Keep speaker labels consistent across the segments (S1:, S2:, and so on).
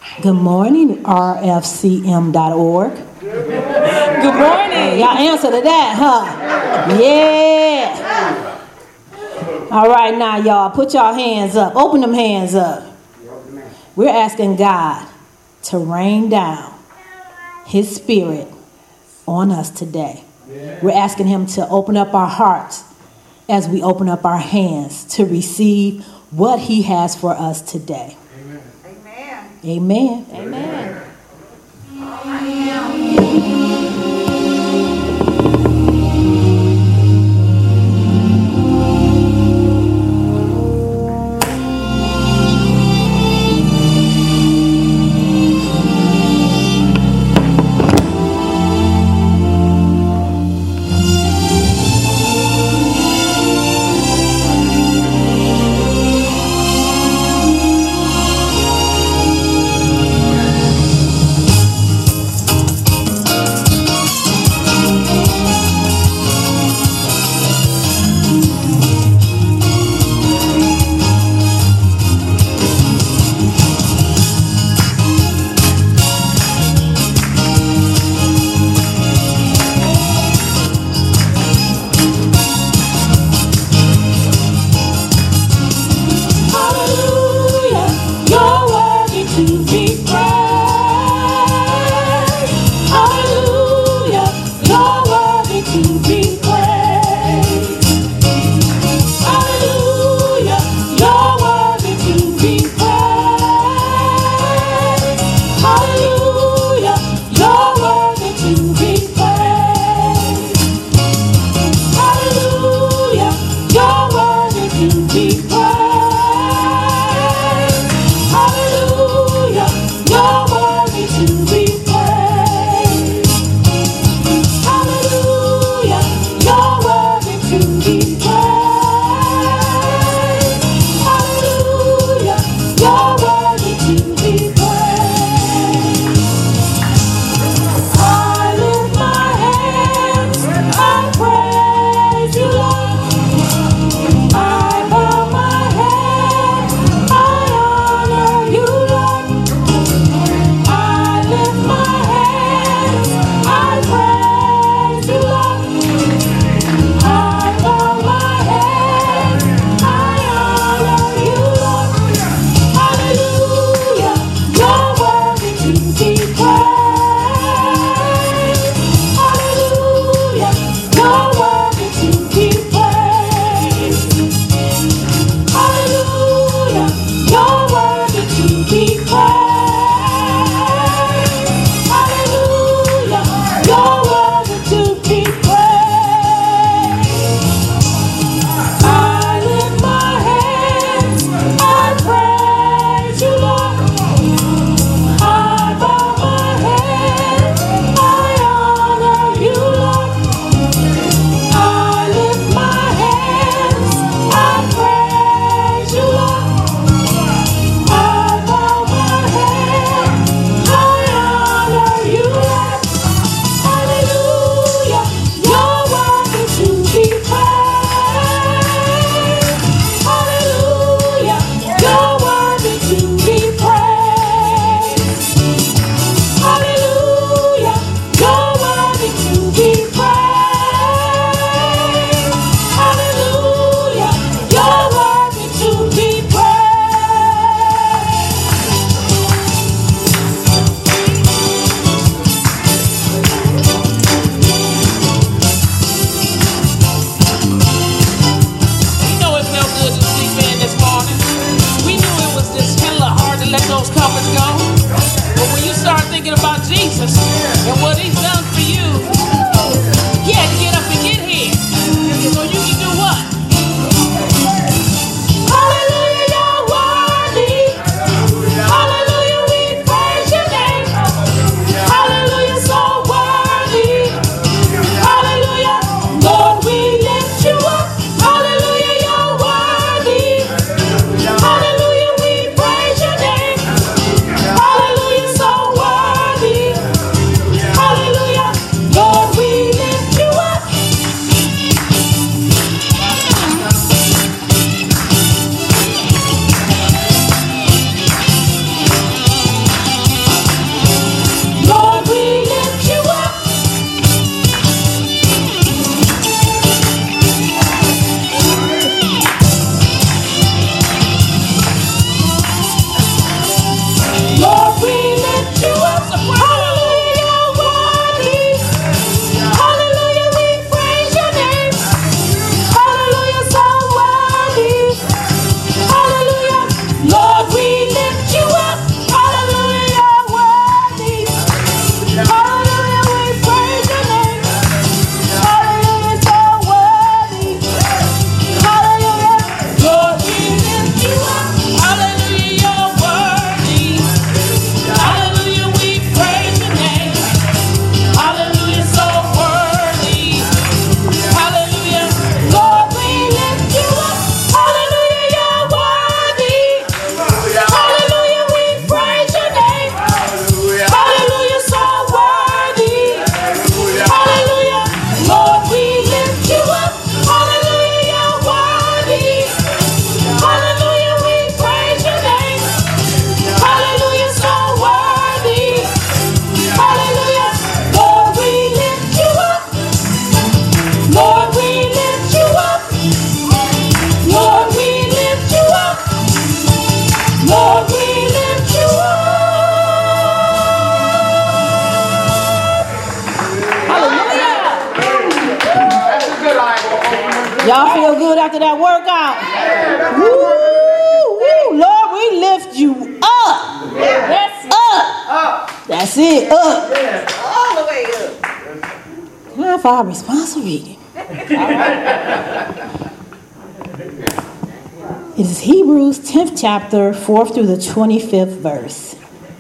S1: Good morning, rfcm.org.
S2: Good morning.
S1: Y'all answer to that, huh? Yeah. All right, now, y'all, put your hands up. Open them hands up. We're asking God to rain down His Spirit on us today. We're asking Him to open up our hearts as we open up our hands to receive what He has for us today. Amen.
S2: Amen.
S1: Y'all feel good after that workout? Woo, woo. Lord, we lift you up. That's up. That's it, up.
S3: All the way up.
S1: Time for our responsive reading. It is Hebrews 10th chapter, 4th through the 25th verse.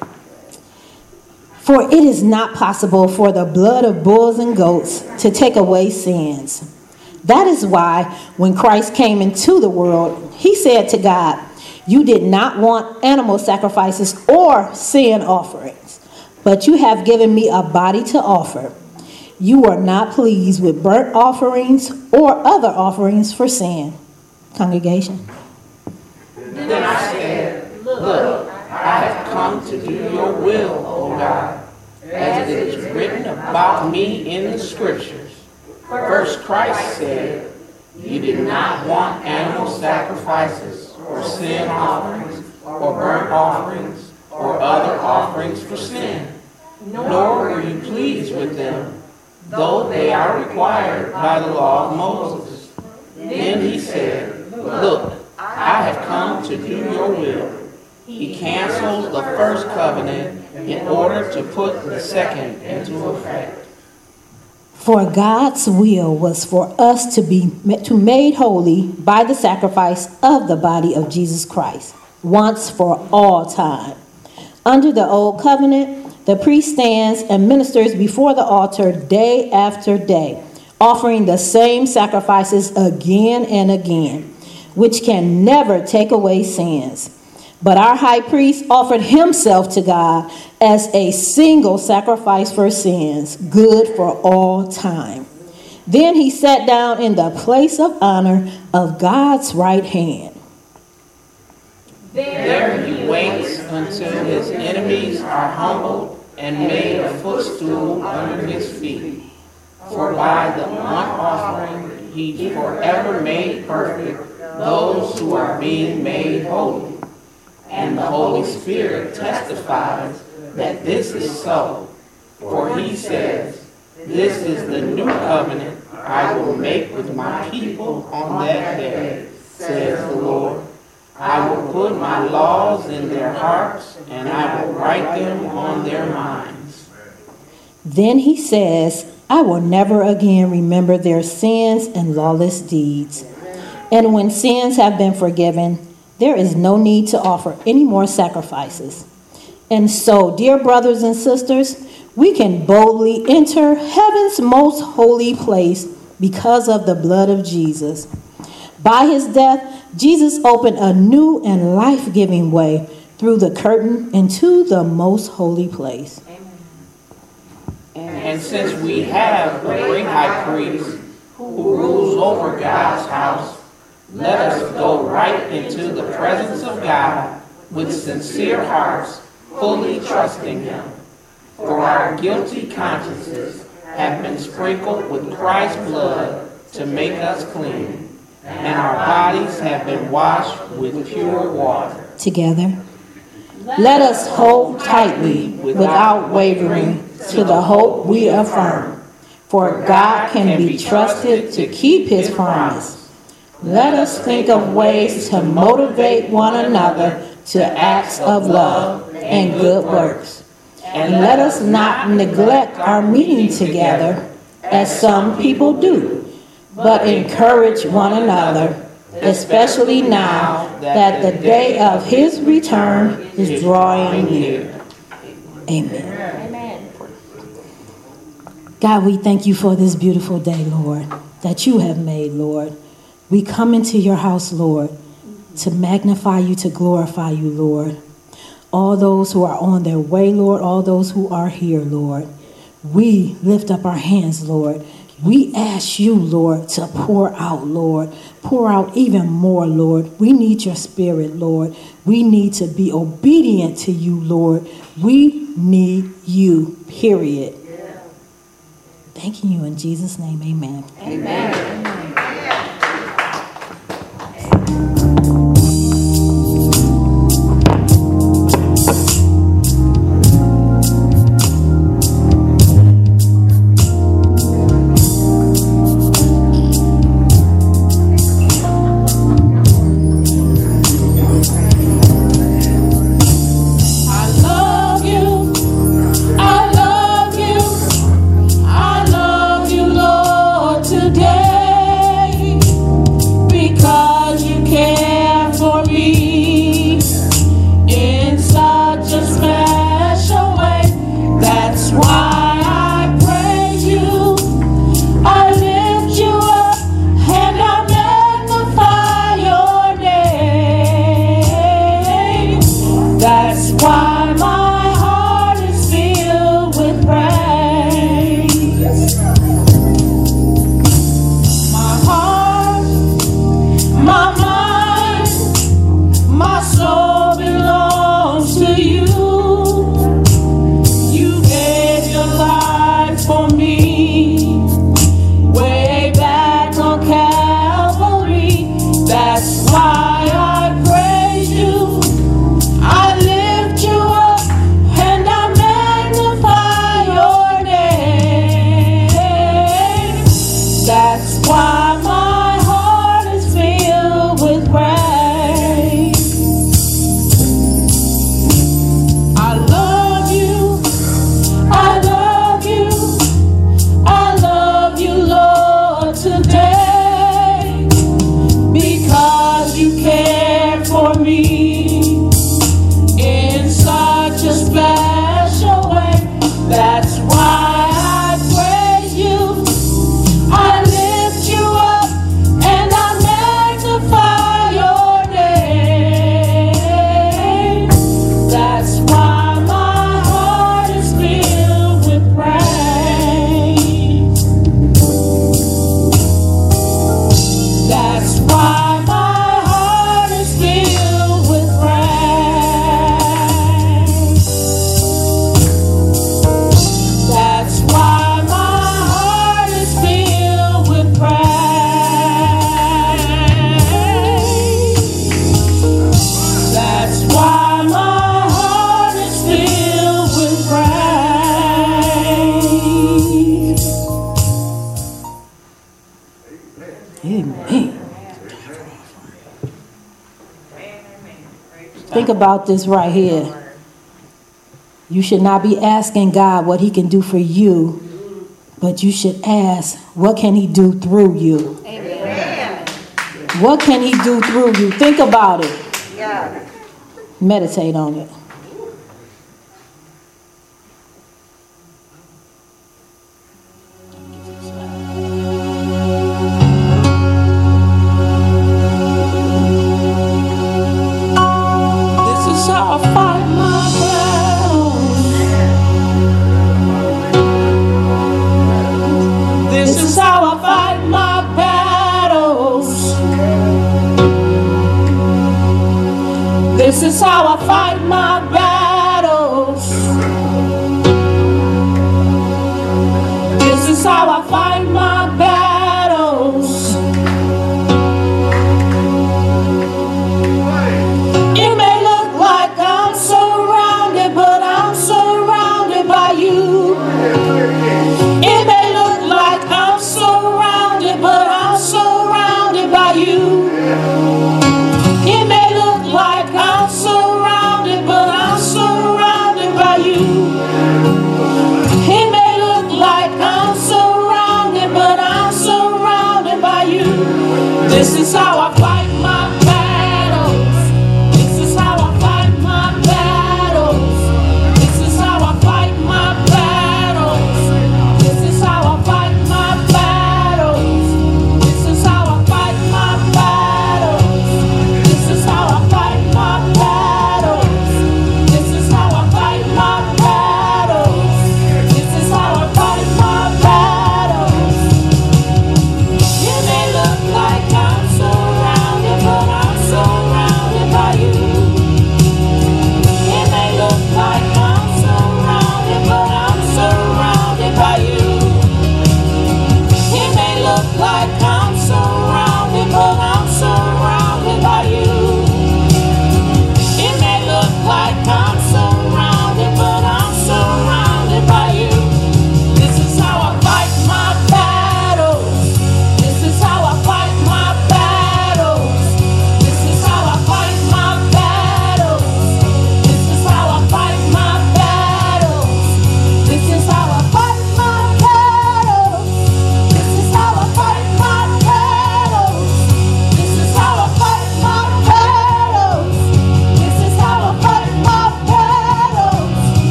S1: For it is not possible for the blood of bulls and goats to take away sins. That is why when Christ came into the world, he said to God, "You did not want animal sacrifices or sin offerings, but you have given me a body to offer. You are not pleased with burnt offerings or other offerings for sin." Congregation.
S4: Then I said, "Look, I have come to do your will, O God, as it is written about me in the Scriptures. First Christ said, you did not want animal sacrifices or sin offerings or burnt offerings or other offerings for sin, nor were you pleased with them, though they are required by the law of Moses. Then he said, look, I have come to do your will." He canceled the first covenant in order to put the second into effect.
S1: For God's will was for us to be made holy by the sacrifice of the body of Jesus Christ, once for all time. Under the old covenant, the priest stands and ministers before the altar day after day, offering the same sacrifices again and again, which can never take away sins. But our high priest offered himself to God as a single sacrifice for sins, good for all time. Then he sat down in the place of honor of God's right hand.
S4: There he waits until his enemies are humbled and made a footstool under his feet. For by the one offering he forever made perfect those who are being made holy. And the Holy Spirit testifies that this is so. For he says, "This is the new covenant I will make with my people on that day, says the Lord. I will put my laws in their hearts, and I will write them on their minds."
S1: Then he says, "I will never again remember their sins and lawless deeds." And when sins have been forgiven, there is no need to offer any more sacrifices. And so, dear brothers and sisters, we can boldly enter heaven's most holy place because of the blood of Jesus. By his death, Jesus opened a new and life-giving way through the curtain into the most holy place.
S4: And since we have a great high priest who rules over God's house, let us go right into the presence of God with sincere hearts, fully trusting him. For our guilty consciences have been sprinkled with Christ's blood to make us clean, and our bodies have been washed with pure water.
S1: Together, let us hold tightly without wavering to the hope we affirm. For God can be trusted to keep his promise. Let us think of ways to motivate one another to acts of love and good works. And let us not neglect our meeting together, as some people do, but encourage one another, especially now that the day of his return is drawing near. Amen. God, we thank you for this beautiful day, Lord, that you have made, Lord. We come into your house, Lord, to magnify you, to glorify you, Lord. All those who are on their way, Lord, all those who are here, Lord, we lift up our hands, Lord. We ask you, Lord, to pour out, Lord. Pour out even more, Lord. We need your spirit, Lord. We need to be obedient to you, Lord. We need you, period. Thanking you in Jesus' name, amen.
S3: Amen.
S1: why my heart is filled with praise. My heart, my mind, my soul belongs to you. You gave your life for me way back on Calvary. That's why I praise you. I lift you up and I magnify your name. That's why my heart is filled with praise. I love you, I love you, I love you, Lord, today, because you care for me in such a special way. That's why I praise you. I lift you up and I magnify your name. That's why my heart is filled with praise. That's why my heart is filled with praise. That's why my heart is filled with praise. That's why my heart is filled with praise. Amen. Think about this right here. You should not be asking God what he can do for you, but you should ask, what can he do through you?
S3: Amen.
S1: What can he do through you? Think about it.
S3: Yeah.
S1: Meditate on it. This is how I fight my battles. This is how I fight my battles. This is how I fight my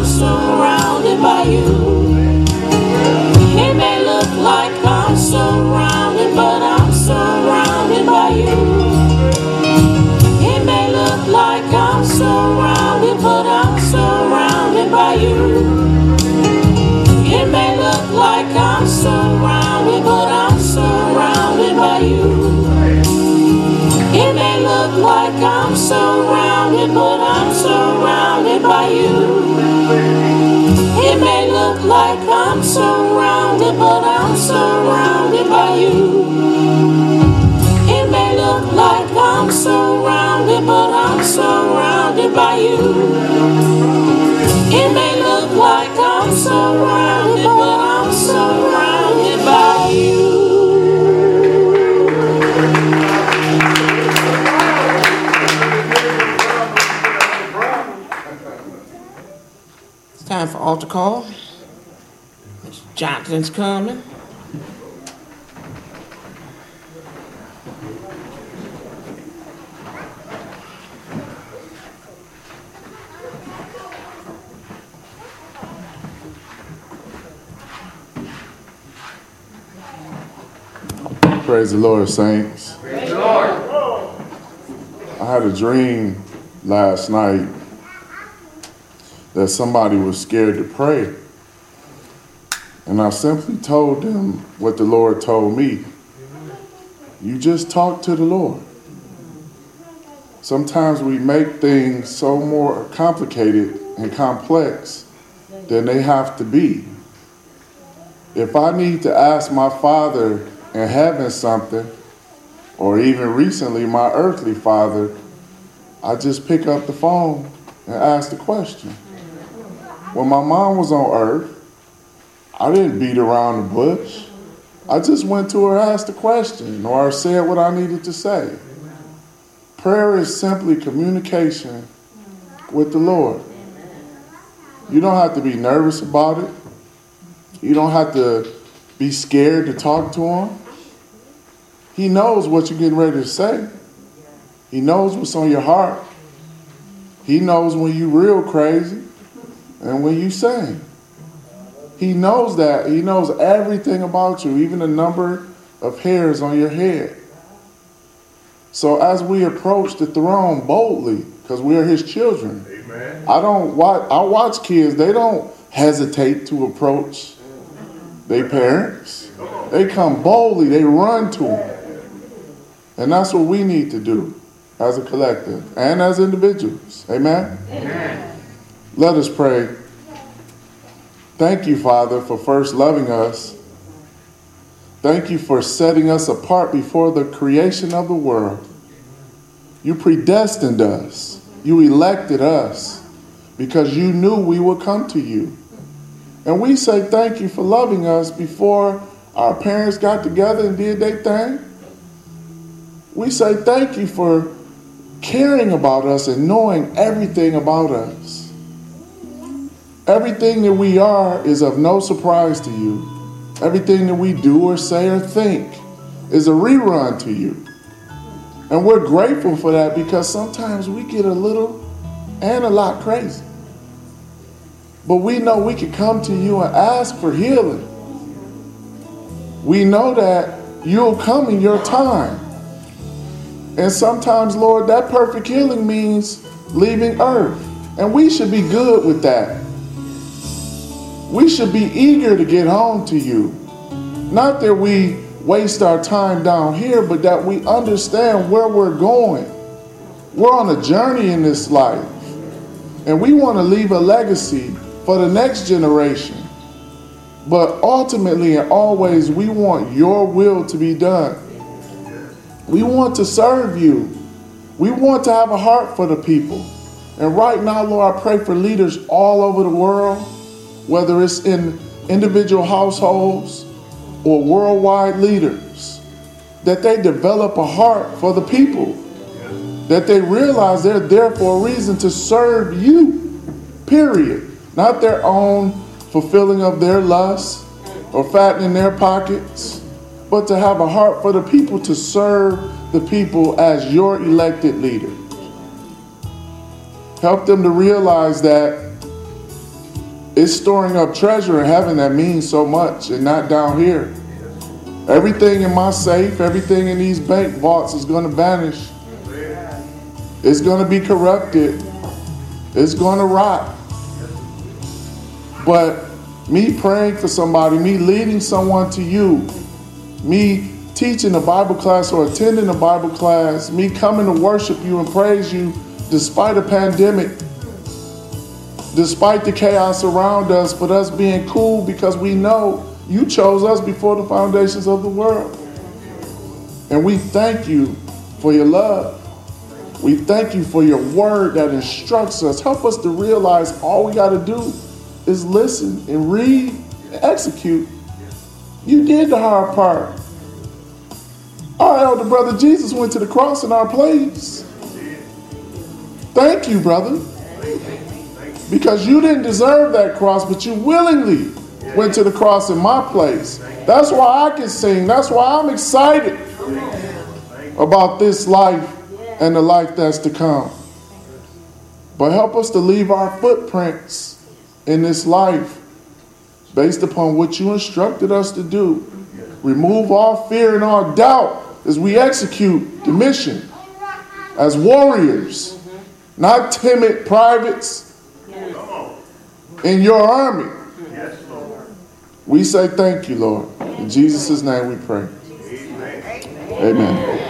S4: I'm surrounded by you. It may look like I'm surrounded, but I'm surrounded by you. It may look like I'm surrounded, but I'm surrounded by you. It may look like I'm surrounded, but I'm surrounded by you. It may look like I'm surrounded, but I'm surrounded by you. It may look like I'm surrounded, but I'm surrounded by you. It may look like I'm surrounded, but I'm surrounded by you. It may look like I'm surrounded, but I'm surrounded by you. It's time for altar call. Mr. Johnson's coming.
S5: Praise the Lord, saints.
S3: Praise the Lord.
S5: I had a dream last night that somebody was scared to pray. And I simply told them what the Lord told me. You just talk to the Lord. Sometimes we make things so more complicated and complex than they have to be. If I need to ask my Father in heaven something, or even recently my earthly father, I just pick up the phone and ask the question. When my mom was on earth, I didn't beat around the bush. I just went to her, asked the question, or said what I needed to say. Prayer is simply communication with the Lord. You don't have to be nervous about it. You don't have to be scared to talk to him. He knows what you're getting ready to say. He knows what's on your heart. He knows when you're real crazy and when you sing. He knows that. He knows everything about you, even the number of hairs on your head. So as we approach the throne boldly, because we are his children, amen. I watch kids, they don't hesitate to approach their parents. They come boldly, they run to them. And that's what we need to do as a collective and as individuals. Amen? Amen. Let us pray. Thank you, Father, for first loving us. Thank you for setting us apart before the creation of the world. You predestined us. You elected us because you knew we would come to you. And we say thank you for loving us before our parents got together and did their thing. We say thank you for caring about us and knowing everything about us. Everything that we are is of no surprise to you. Everything that we do or say or think is a rerun to you. And we're grateful for that because sometimes we get a little and a lot crazy. But we know we can come to you and ask for healing. We know that you'll come in your time. And sometimes, Lord, that perfect healing means leaving earth. And we should be good with that. We should be eager to get home to you. Not that we waste our time down here, but that we understand where we're going. We're on a journey in this life. And we want to leave a legacy for the next generation. But ultimately and always, we want your will to be done. We want to serve you. We want to have a heart for the people. And right now, Lord, I pray for leaders all over the world, whether it's in individual households or worldwide leaders, that they develop a heart for the people, that they realize they're there for a reason to serve you, period. Not their own fulfilling of their lusts or fattening their pockets, but to have a heart for the people, to serve the people as your elected leader. Help them to realize that It's storing up treasure in heaven that means so much and not down here. Everything in my safe, everything in these bank vaults is going to vanish. It's going to be corrupted. It's going to rot. But me praying for somebody, me leading someone to you, me teaching a Bible class or attending a Bible class, me coming to worship you and praise you despite a pandemic, despite the chaos around us, but us being cool because we know you chose us before the foundations of the world. And we thank you for your love. We thank you for your word that instructs us. Help us to realize all we got to do is listen and read and execute. You did the hard part. Our elder brother Jesus went to the cross in our place. Thank you, brother. Because you didn't deserve that cross, but you willingly went to the cross in my place. That's why I can sing. That's why I'm excited about this life and the life that's to come. But help us to leave our footprints in this life based upon what you instructed us to do. Remove all fear and all doubt as we execute the mission as warriors, not timid privates in your army. We say thank you, Lord. In Jesus' name we pray. Amen.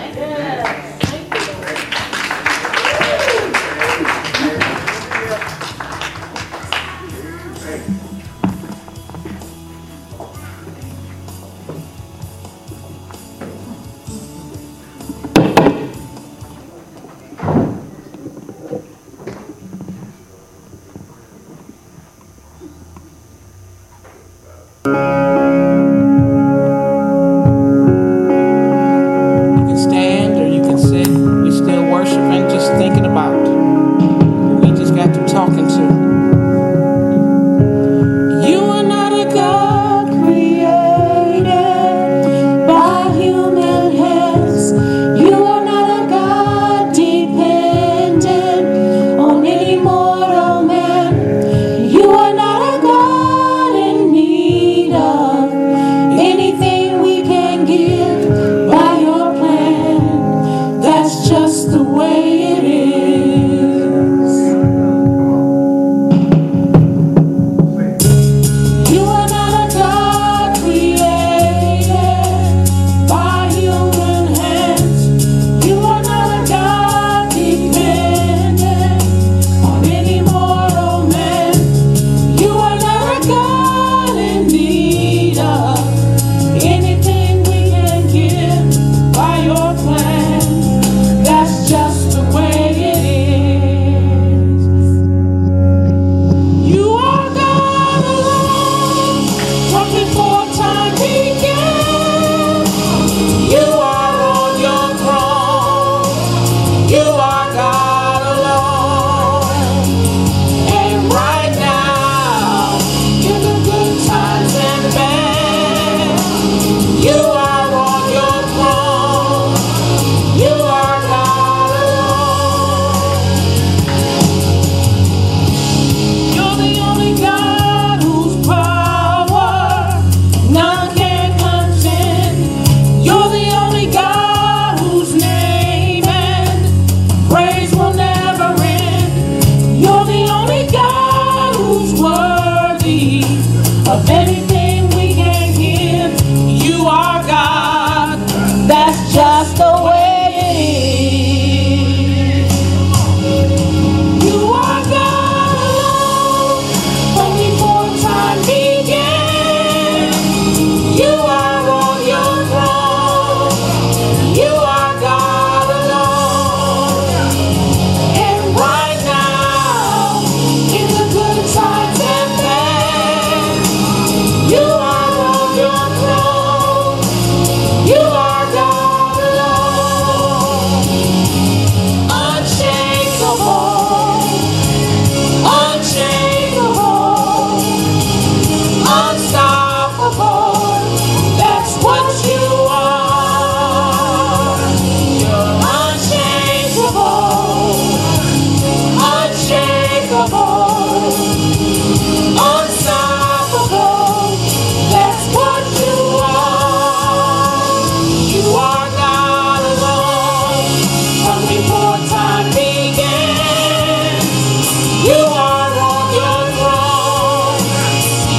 S1: You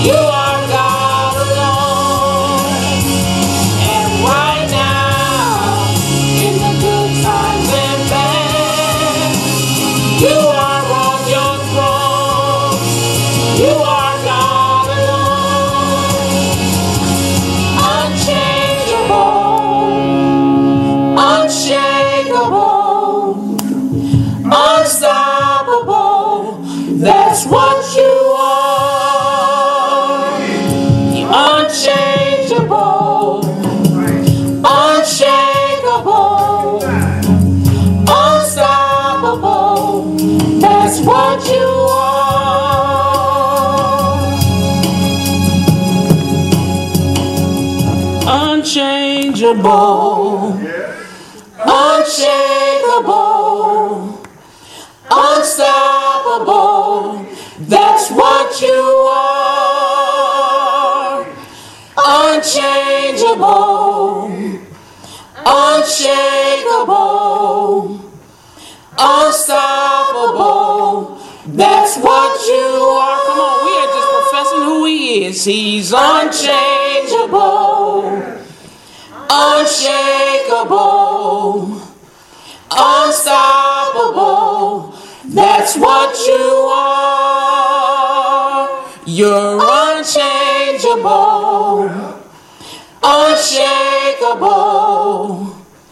S4: You are God alone. And right now, in the good times and bad, you are on your throne. You are God alone. Unchangeable, unshakable, unstoppable. That's what you are. Unchangeable, unshakable, unstoppable. That's what you are. Unchangeable, unshakable, unstoppable. That's what you are. Unchangeable, unshakable, unstoppable. That's what you are. Come on, we are just professing who he is. He's unchangeable, unshakable, unstoppable. That's what you are. You're unchangeable, unshakable,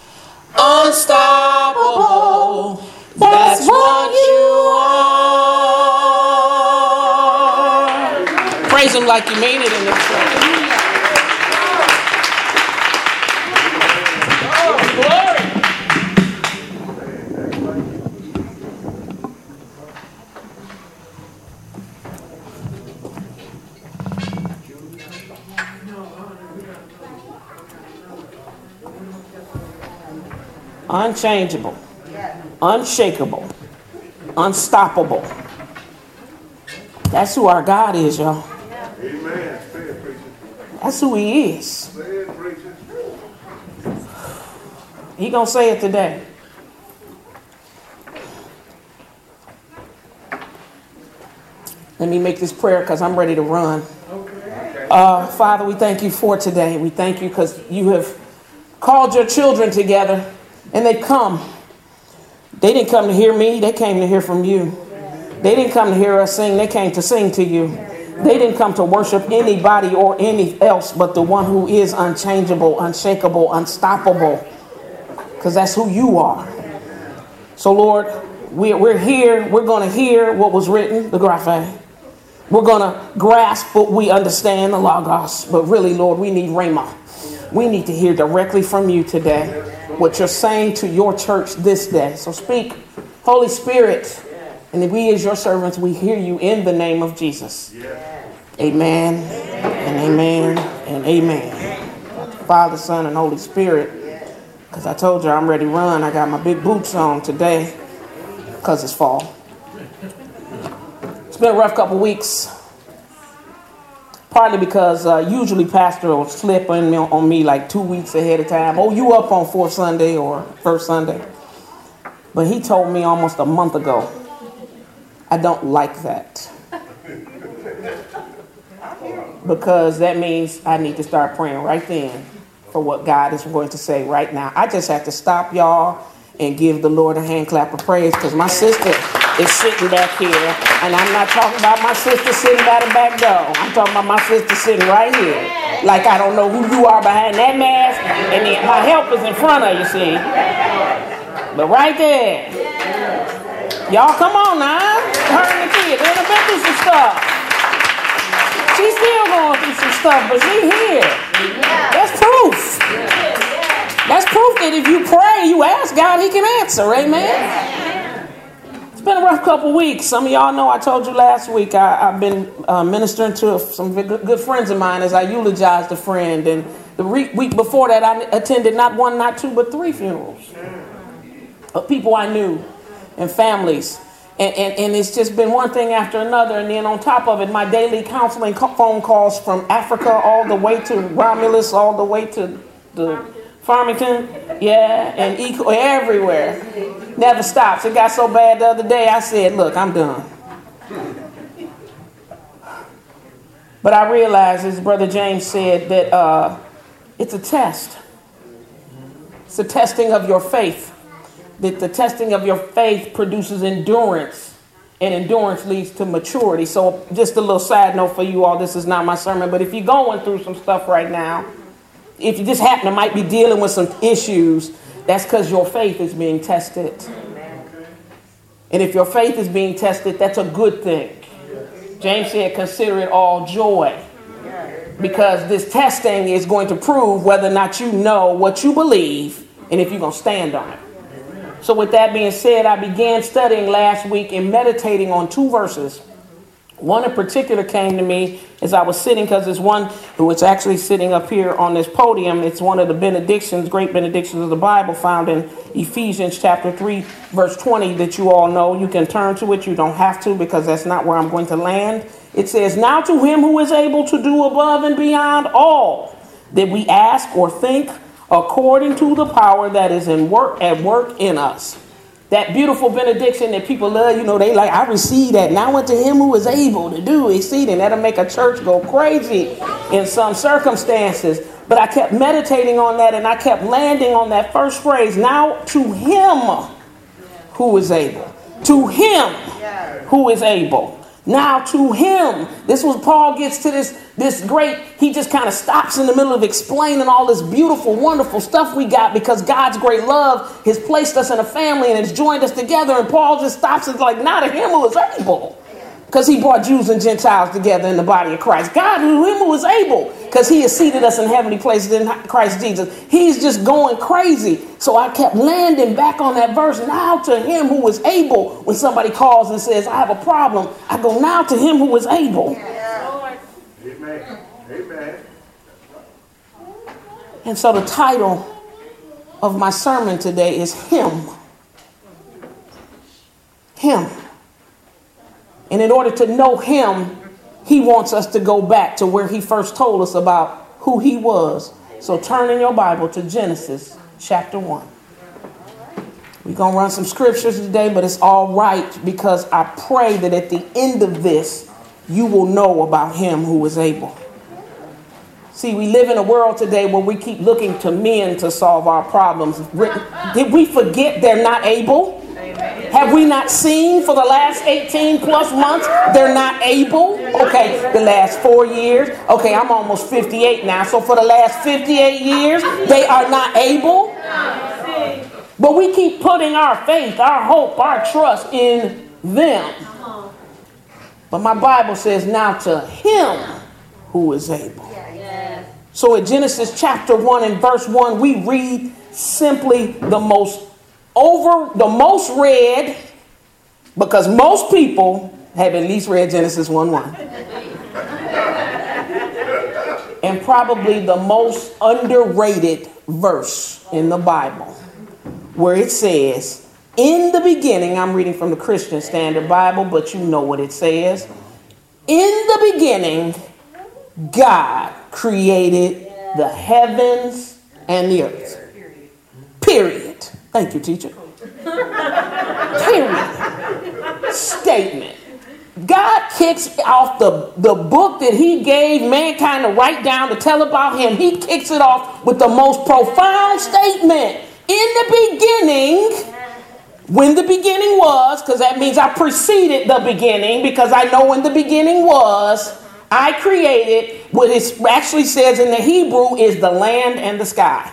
S4: unstoppable. That's what you are. Praise him like you mean it in this place. Glory. Unchangeable, unshakable, unstoppable. That's who our God is, y'all.
S5: Amen.
S4: That's who he is. He gonna say it today. Let me make this prayer because I'm ready to run. Father, we thank you for today. We thank you because you have called your children together and they come. They didn't come to hear me. They came to hear from you. They didn't come to hear us sing. They came to sing to you. They didn't come to worship anybody or any else but the one who is unchangeable, unshakable, unstoppable. Because that's who you are. So, Lord, we're here. We're going to hear what was written, the graphe. We're going to grasp what we understand, the Logos. But really, Lord, we need Rhema. We need to hear directly from you today what you're saying to your church this day. So speak, Holy Spirit. And we as your servants, we hear you in the name of Jesus. Amen and amen and amen. Father, Son, and Holy Spirit. Because I told you I'm ready to run. I got my big boots on today because it's fall. It's been a rough couple weeks. Partly because usually pastor will slip on me like 2 weeks ahead of time. Oh, you up on fourth Sunday or first Sunday. But he told me almost a month ago, I don't like that. Because that means I need to start praying right then for what God is going to say right now. I just have to stop y'all and give the Lord a hand clap of praise because my sister is sitting back here. And I'm not talking about my sister sitting by the back door. I'm talking about my sister sitting right here. Like I don't know who you are behind that mask. And then my help is in front of you, see. But right there. Y'all come on now. Her and the kids. They've been through some stuff. She's still going through some stuff, but she's here. That's proof. That's proof that if you pray, you ask God, he can answer. Amen. It's been a rough couple weeks. Some of y'all know I told you last week I've been ministering to some good friends of mine as I eulogized a friend. And the week before that, I attended not one, not two, but 3 funerals of people I knew and families. And it's just been one thing after another. And then on top of it, my daily counseling phone calls from Africa all the way to Romulus, all the way to the Farmington, and everywhere. Never stops. It got so bad the other day, I said, look, I'm done. But I realize, as Brother James said, that it's a test. It's a testing of your faith. That the testing of your faith produces endurance, and endurance leads to maturity. So just a little side note for you all, this is not my sermon, but if you're going through some stuff right now, if you just happen to might be dealing with some issues, that's because your faith is being tested. And if your faith is being tested, that's a good thing. James said, consider it all joy, because this testing is going to prove whether or not you know what you believe and if you're going to stand on it. So with that being said, I began studying last week and meditating on 2 verses. One in particular came to me as I was sitting, because it's one who is actually sitting up here on this podium. It's one of the benedictions, great benedictions of the Bible, found in Ephesians chapter 3, verse 20, that you all know. You can turn to it. You don't have to, because that's not where I'm going to land. It says, now to him who is able to do above and beyond all that we ask or think, according to the power that is at work in us. That beautiful benediction that people love, they like, I receive that. Now unto him who is able to do exceeding. That'll make a church go crazy in some circumstances. But I kept meditating on that, and I kept landing on that first phrase. Now to him who is able. To him who is able. Now to him. This was Paul gets to this great, he just kind of stops in the middle of explaining all this beautiful, wonderful stuff we got, because God's great love has placed us in a family and has joined us together. And Paul just stops and is like, now to him who is able. Because he brought Jews and Gentiles together in the body of Christ. God, him who is able, because he has seated us in heavenly places in Christ Jesus. He's just going crazy. So I kept landing back on that verse. Now to him who is able. When somebody calls and says, I have a problem, I go, now to him who is able.
S5: Amen. Amen.
S4: And so the title of my sermon today is Him. Him. And in order to know him, he wants us to go back to where he first told us about who he was. So turn in your Bible to Genesis chapter 1. We're going to run some scriptures today, but it's all right, because I pray that at the end of this, you will know about him who is able. See, we live in a world today where we keep looking to men to solve our problems. Did we forget they're not able? Have we not seen for the last 18 plus months they're not able? Okay, the last 4 years. Okay, I'm almost 58 now. So for the last 58 years, they are not able. But we keep putting our faith, our hope, our trust in them. But my Bible says, now to him who is able. So in Genesis chapter 1 and verse 1, we read simply the most read, because most people have at least read Genesis 1:1. And probably the most underrated verse in the Bible, where it says, in the beginning, I'm reading from the Christian Standard Bible, but you know what it says. In the beginning, God created the heavens and the earth. Period. Thank you, teacher. Period. Statement. God kicks off the book that he gave mankind to write down to tell about him. He kicks it off with the most profound statement. In the beginning, when the beginning was, because that means I preceded the beginning, because I know when the beginning was, I created what it actually says in the Hebrew is the land and the sky.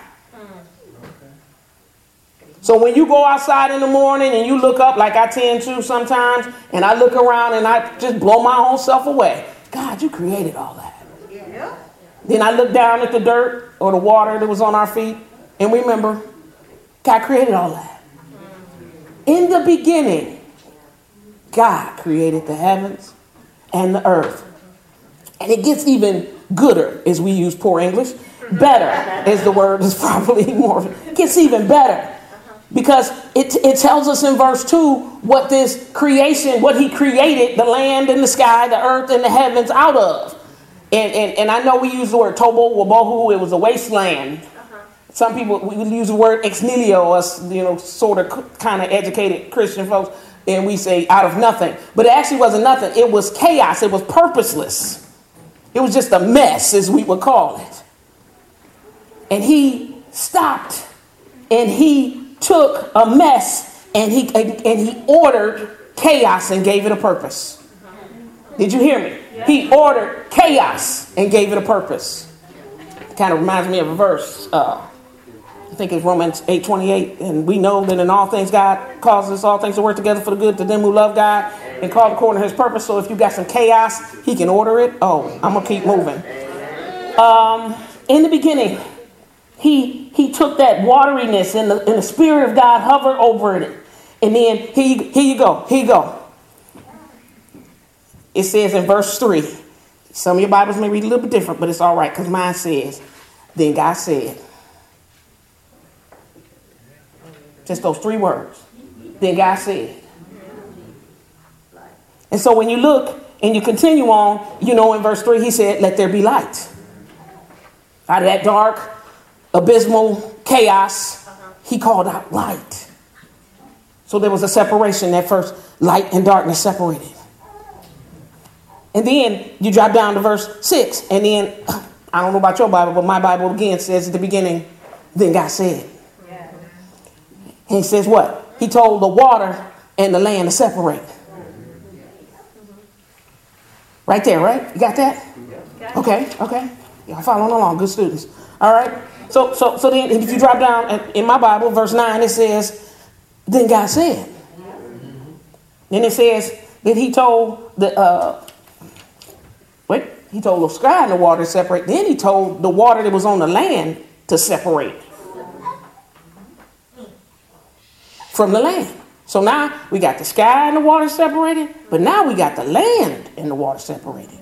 S4: So when you go outside in the morning and you look up, like I tend to sometimes, and I look around and I just blow my own self away. God, you created all that. Yeah. Then I look down at the dirt or the water that was on our feet, and remember, God created all that. In the beginning, God created the heavens and the earth. And it gets even gooder, as we use poor English. Better is the word, is probably more. It gets even better. Because it tells us in verse 2 what this creation, what he created the land and the sky, the earth and the heavens out of. And I know we use the word tobo, wabohu, it was a wasteland. Some people, we use the word ex nihilo, us, sort of kind of educated Christian folks, and we say out of nothing. But it actually wasn't nothing. It was chaos. It was purposeless. It was just a mess, as we would call it. And he stopped and he took a mess and he ordered chaos and gave it a purpose. Did you hear me? He ordered chaos and gave it a purpose. It kind of reminds me of a verse. I think it's Romans 8:28. And we know that in all things God causes all things to work together for the good to them who love God and called according to his purpose. So if you got some chaos, he can order it. Oh, I'm going to keep moving. In the beginning, he took that wateriness and the Spirit of God hovered over it. And then here you go. It says in verse 3, some of your Bibles may read a little bit different, but it's all right because mine says, then God said. Just those 3 words. Then God said. And so when you look and you continue on, you know, in verse 3, he said, let there be light. Out of that dark, abysmal chaos, he called out light. So there was a separation. That first light and darkness separated. And then you drop down to verse 6. And then, I don't know about your Bible, but my Bible again says at the beginning, then God said. Yeah. And he says what? He told the water and the land to separate. Right there, right? You got that? Okay. Y'all following along, good students. All right. So then if you drop down in my Bible, verse 9, it says, then God said. Then it says that he told he told the sky and the water to separate. Then he told the water that was on the land to separate from the land. So now we got the sky and the water separated, but now we got the land and the water separated.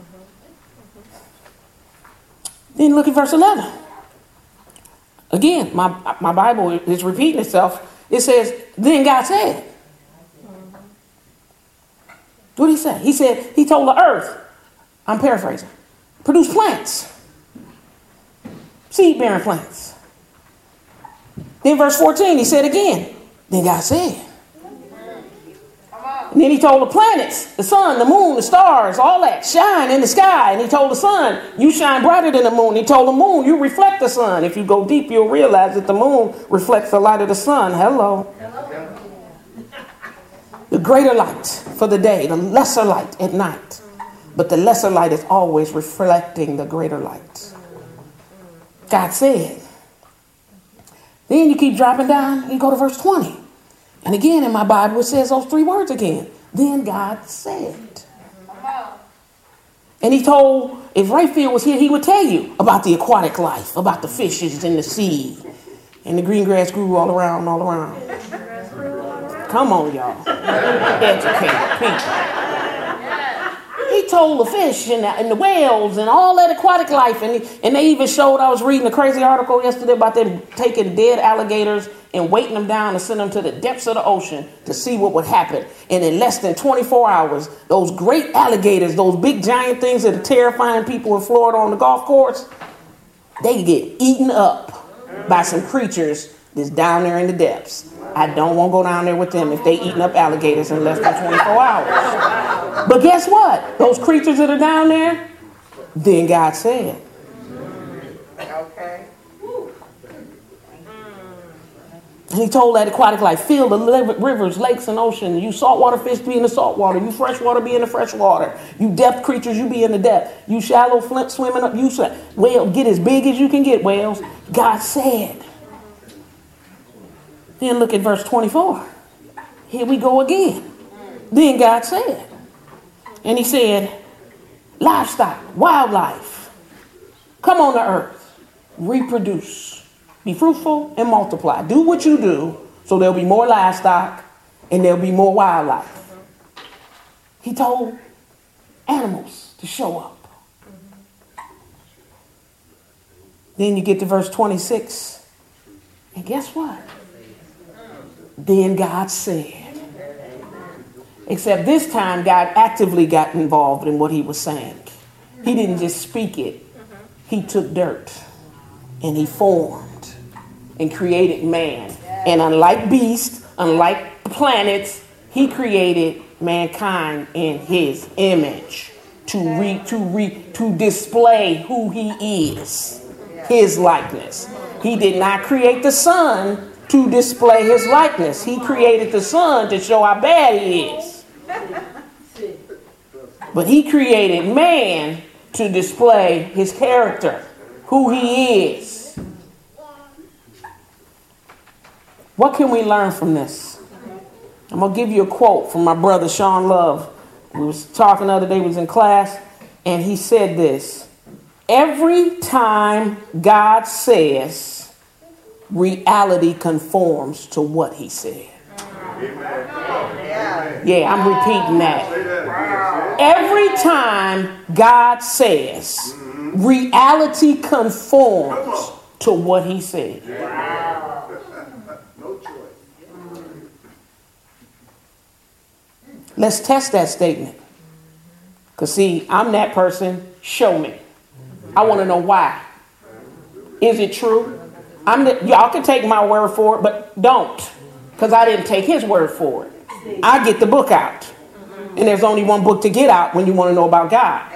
S4: Then look at verse 11. Again, my Bible is repeating itself. It says, then God said. What did he say? He said, he told the earth, I'm paraphrasing, produce plants, seed-bearing plants. Then verse 14, he said again, then God said. And then he told the planets, the sun, the moon, the stars, all that, shine in the sky. And he told the sun, you shine brighter than the moon. He told the moon, you reflect the sun. If you go deep, you'll realize that the moon reflects the light of the sun. Hello. The greater light for the day, the lesser light at night. But the lesser light is always reflecting the greater light. God said. Then you keep dropping down, you go to verse 20. And again, in my Bible, it says those 3 words again. Then God said. And he told, if Rayfield was here, he would tell you about the aquatic life, about the fishes in the sea. And the green grass grew all around. Come on, y'all. Educated people. He told the fish and the whales and all that aquatic life. And they even showed, I was reading a crazy article yesterday about them taking dead alligators and weighting them down and send them to the depths of the ocean to see what would happen. And in less than 24 hours, those great alligators, those big giant things that are terrifying people in Florida on the golf course, they get eaten up by some creatures that's down there in the depths. I don't want to go down there with them if they eating up alligators in less than 24 hours. But guess what? Those creatures that are down there, then God said.
S3: Okay.
S4: And he told that aquatic life, fill the rivers, lakes, and ocean. You saltwater fish be in the saltwater. You freshwater be in the freshwater. You depth creatures, you be in the depth. You shallow flint swimming up. You say, whale, get as big as you can get, whales. God said. Then look at verse 24. Here we go again. Then God said. And he said, livestock, wildlife, come on the earth, reproduce. Be fruitful and multiply. Do what you do so there'll be more livestock and there'll be more wildlife. He told animals to show up. Then you get to verse 26. And guess what? Then God said. Except this time God actively got involved in what he was saying. He didn't just speak it. He took dirt and he formed and created man. And unlike beasts, unlike planets, he created mankind in his image. to display who he is, his likeness. He did not create the Son to display his likeness. He created the Son to show how bad he is. But he created man to display his character, who he is. What can we learn from this? I'm going to give you a quote from my brother, Sean Love. We was talking the other day, we was in class, and he said this: every time God says, reality conforms to what he said. Yeah, I'm repeating that. Every time God says, reality conforms to what he said. Let's test that statement. Because see, I'm that person. Show me. I want to know why. Is it true? Y'all can take my word for it, but don't. Because I didn't take his word for it. I get the book out. And there's only one book to get out when you want to know about God.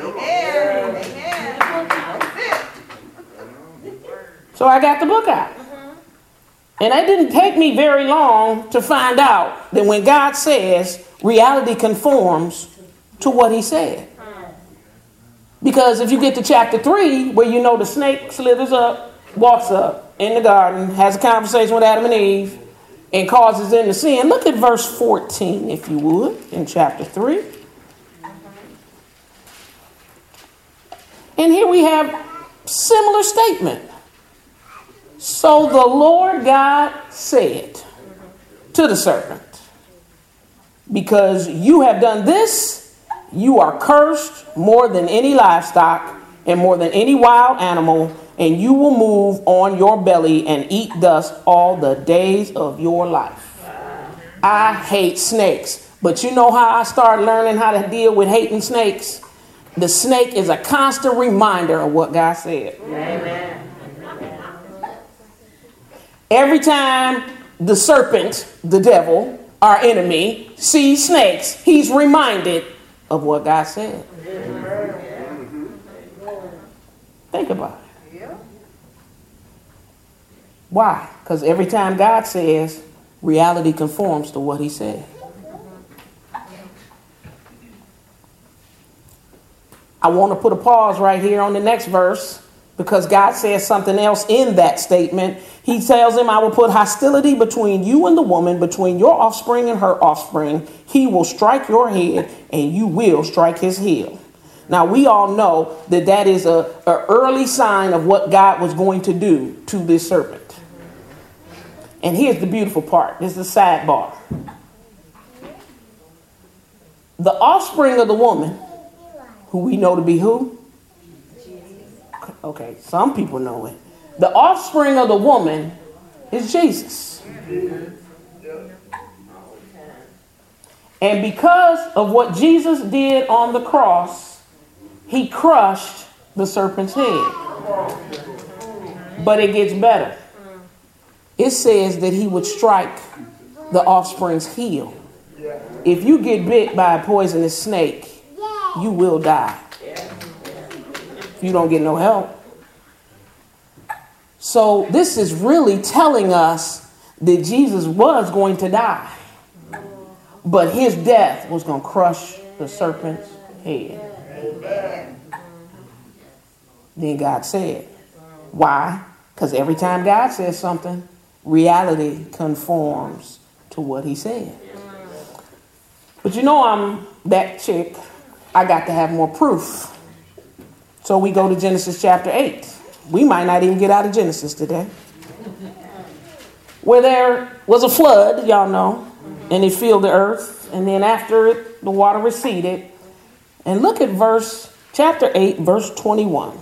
S4: So I got the book out. And it didn't take me very long to find out that when God says, reality conforms to what he said. Because if you get to chapter 3, where you know the snake slithers up, walks up in the garden, has a conversation with Adam and Eve, and causes them to sin. Look at verse 14, if you would, in chapter 3. And here we have similar statement. So the Lord God said to the serpent, because you have done this, you are cursed more than any livestock and more than any wild animal, and you will move on your belly and eat dust all the days of your life. I hate snakes, but you know how I started learning how to deal with hating snakes? The snake is a constant reminder of what God said. Amen. Every time the serpent, the devil, our enemy, sees snakes, he's reminded of what God said. Think about it. Why? Because every time God says, reality conforms to what he said. I want to put a pause right here on the next verse, because God says something else in that statement. He tells him, I will put hostility between you and the woman, between your offspring and her offspring. He will strike your head and you will strike his heel. Now, we all know that that is an early sign of what God was going to do to this serpent. And here's the beautiful part. This is a sidebar. The offspring of the woman, who we know to be who? Okay, some people know it. The offspring of the woman is Jesus. And because of what Jesus did on the cross, he crushed the serpent's head. But it gets better. It says that he would strike the offspring's heel. If you get bit by a poisonous snake, you will die. If you don't get no help. So this is really telling us that Jesus was going to die. But his death was going to crush the serpent's head. Then God said, why? Because every time God says something, reality conforms to what he said. But you know, I'm that chick. I got to have more proof. So we go to Genesis chapter 8. We might not even get out of Genesis today. Where there was a flood, y'all know, and it filled the earth. And then after it, the water receded. And look at chapter 8, verse 21.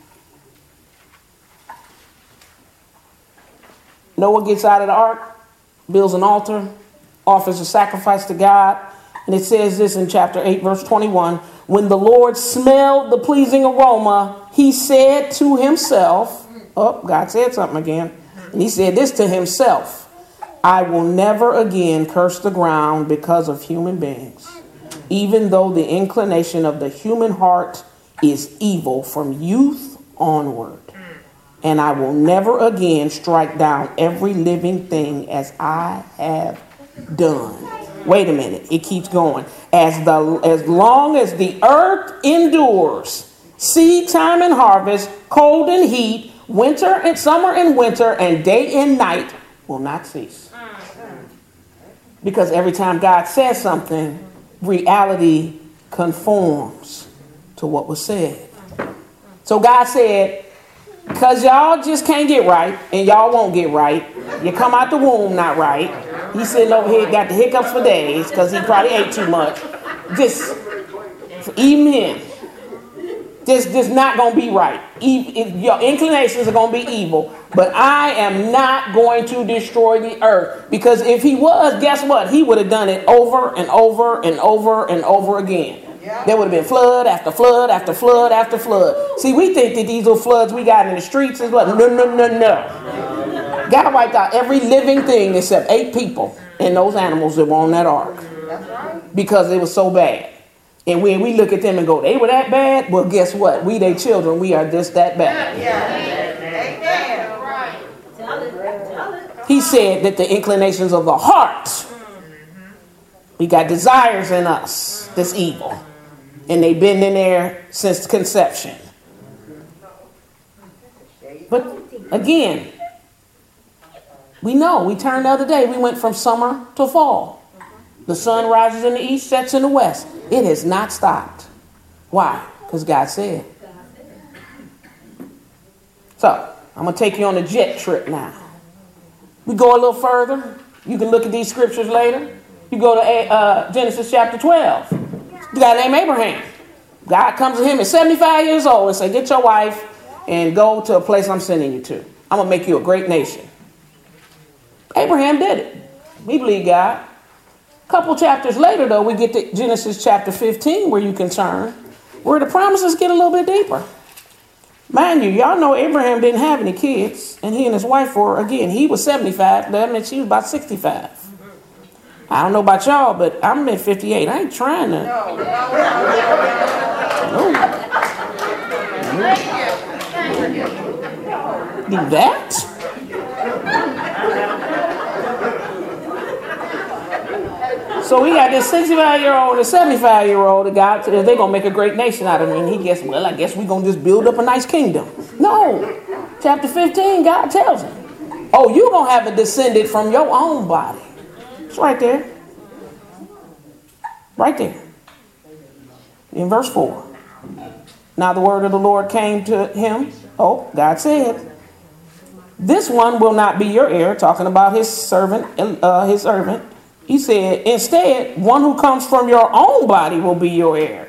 S4: Noah gets out of the ark, builds an altar, offers a sacrifice to God. And it says this in chapter 8, verse 21. When the Lord smelled the pleasing aroma, he said to himself, God said something again. And he said this to himself, I will never again curse the ground because of human beings. even though the inclination of the human heart is evil from youth onward. And I will never again strike down every living thing as I have done. Wait a minute. It keeps going. As long as the earth endures, seed time and harvest, cold and heat, winter and summer and winter, and day and night will not cease. Because every time God says something, reality conforms to what was said. So God said, because y'all just can't get right, and y'all won't get right. You come out the womb not right. He's sitting over here, got the hiccups for days, because he probably ate too much. Just, even him. Just not going to be right. Your inclinations are going to be evil. But I am not going to destroy the earth. Because if he was, guess what? He would have done it over and over and over and over again. There would have been flood after flood after flood after flood. See, we think that these little floods we got in the streets is what? No. God wiped out every living thing except 8 people and those animals that were on that ark. Because it was so bad. And when we look at them and go, they were that bad? Well, guess what? We, their children, we are just that bad. He said that the inclinations of the heart, we got desires in us that's evil. And they've been in there since conception. But again, we know, we turned the other day, we went from summer to fall. The sun rises in the east, sets in the west. It has not stopped. Why? Because God said. So, I'm going to take you on a jet trip now. We go a little further. You can look at these scriptures later. You go to Genesis chapter 12. The guy named Abraham. God comes to him at 75 years old and says, get your wife and go to a place I'm sending you to. I'm going to make you a great nation. Abraham did it. He believed God. A couple chapters later, though, we get to Genesis chapter 15, where you can turn, where the promises get a little bit deeper. Mind you, y'all know Abraham didn't have any kids, and he and his wife were, again, he was 75, that meant she was about 65. I don't know about y'all, but I'm at 58. I ain't trying to. Do that? So we got this 65-year-old and a 75-year-old that God said they're going to make a great nation out of me. And he guessed, well, I guess we're going to just build up a nice kingdom. No. Chapter 15, God tells him, oh, you're going to have a descendant from your own body. It's right there. Right there. In verse 4. Now the word of the Lord came to him. Oh, God said, this one will not be your heir, talking about his servant. He said, instead, one who comes from your own body will be your heir.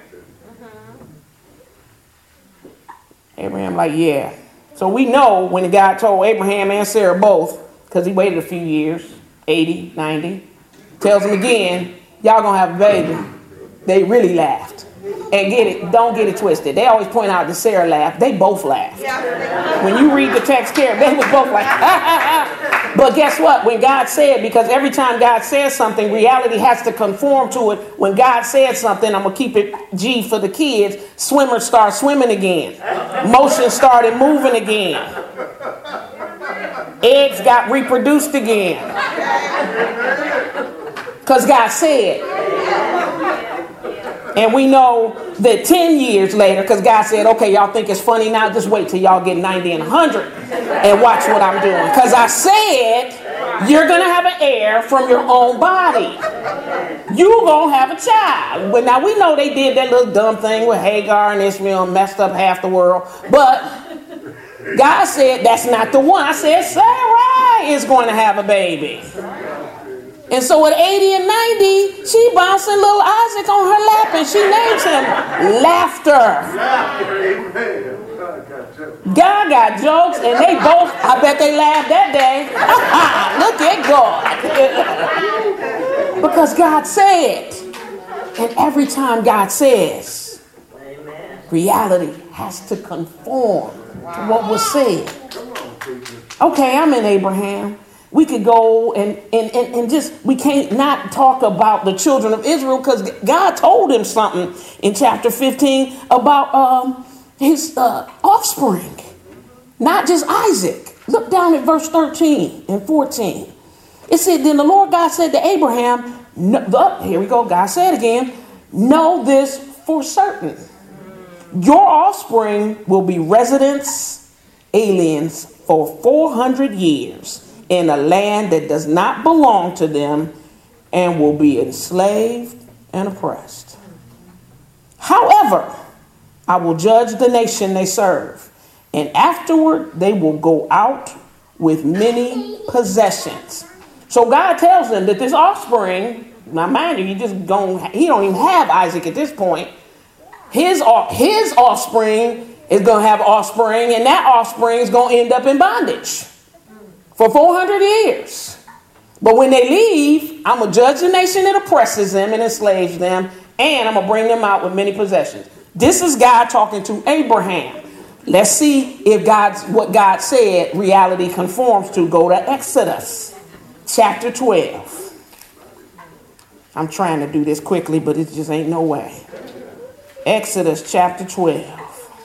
S4: Abraham like, yeah. So we know when God told Abraham and Sarah both, because he waited a few years, 80, 90, tells them again, y'all going to have a baby. They really laughed. And don't get it twisted. They always point out that Sarah laughed. They both laughed. When you read the text here, they were both like, But guess what? When God said, because every time God says something, reality has to conform to it. When God said something, I'm going to keep it G for the kids, swimmers start swimming again. Motion started moving again. Eggs got reproduced again. Because God said. And we know that 10 years later, because God said, okay, y'all think it's funny now? Just wait till y'all get 90 and 100 and watch what I'm doing. Because I said, you're going to have an heir from your own body. You're going to have a child. But now we know they did that little dumb thing with Hagar and Ishmael and messed up half the world. But God said, that's not the one. I said, Sarah is going to have a baby. And so at 80 and 90, she bouncing little Isaac on her lap and she names him Laughter. God got jokes and they both, I bet they laughed that day. Look at God. Because God said. And every time God says, reality has to conform to what was said. Okay, I'm in Abraham. We could go and just, we can't not talk about the children of Israel, because God told him something in chapter 15 about his offspring, not just Isaac. Look down at verse 13 and 14. It said, then the Lord God said to Abraham, here we go, God said again, know this for certain. Your offspring will be residents, aliens, for 400 years in a land that does not belong to them, and will be enslaved and oppressed. However, I will judge the nation they serve, and afterward they will go out with many possessions. So God tells them that this offspring, now mind you, he don't even have Isaac at this point. His offspring is going to have offspring, and that offspring is going to end up in bondage for 400 years. But when they leave, I'm going to judge the nation that oppresses them and enslaves them, and I'm going to bring them out with many possessions. This is God talking to Abraham. Let's see if what God said reality conforms to. Go to Exodus chapter 12. I'm trying to do this quickly, but it just ain't no way. Exodus chapter 12.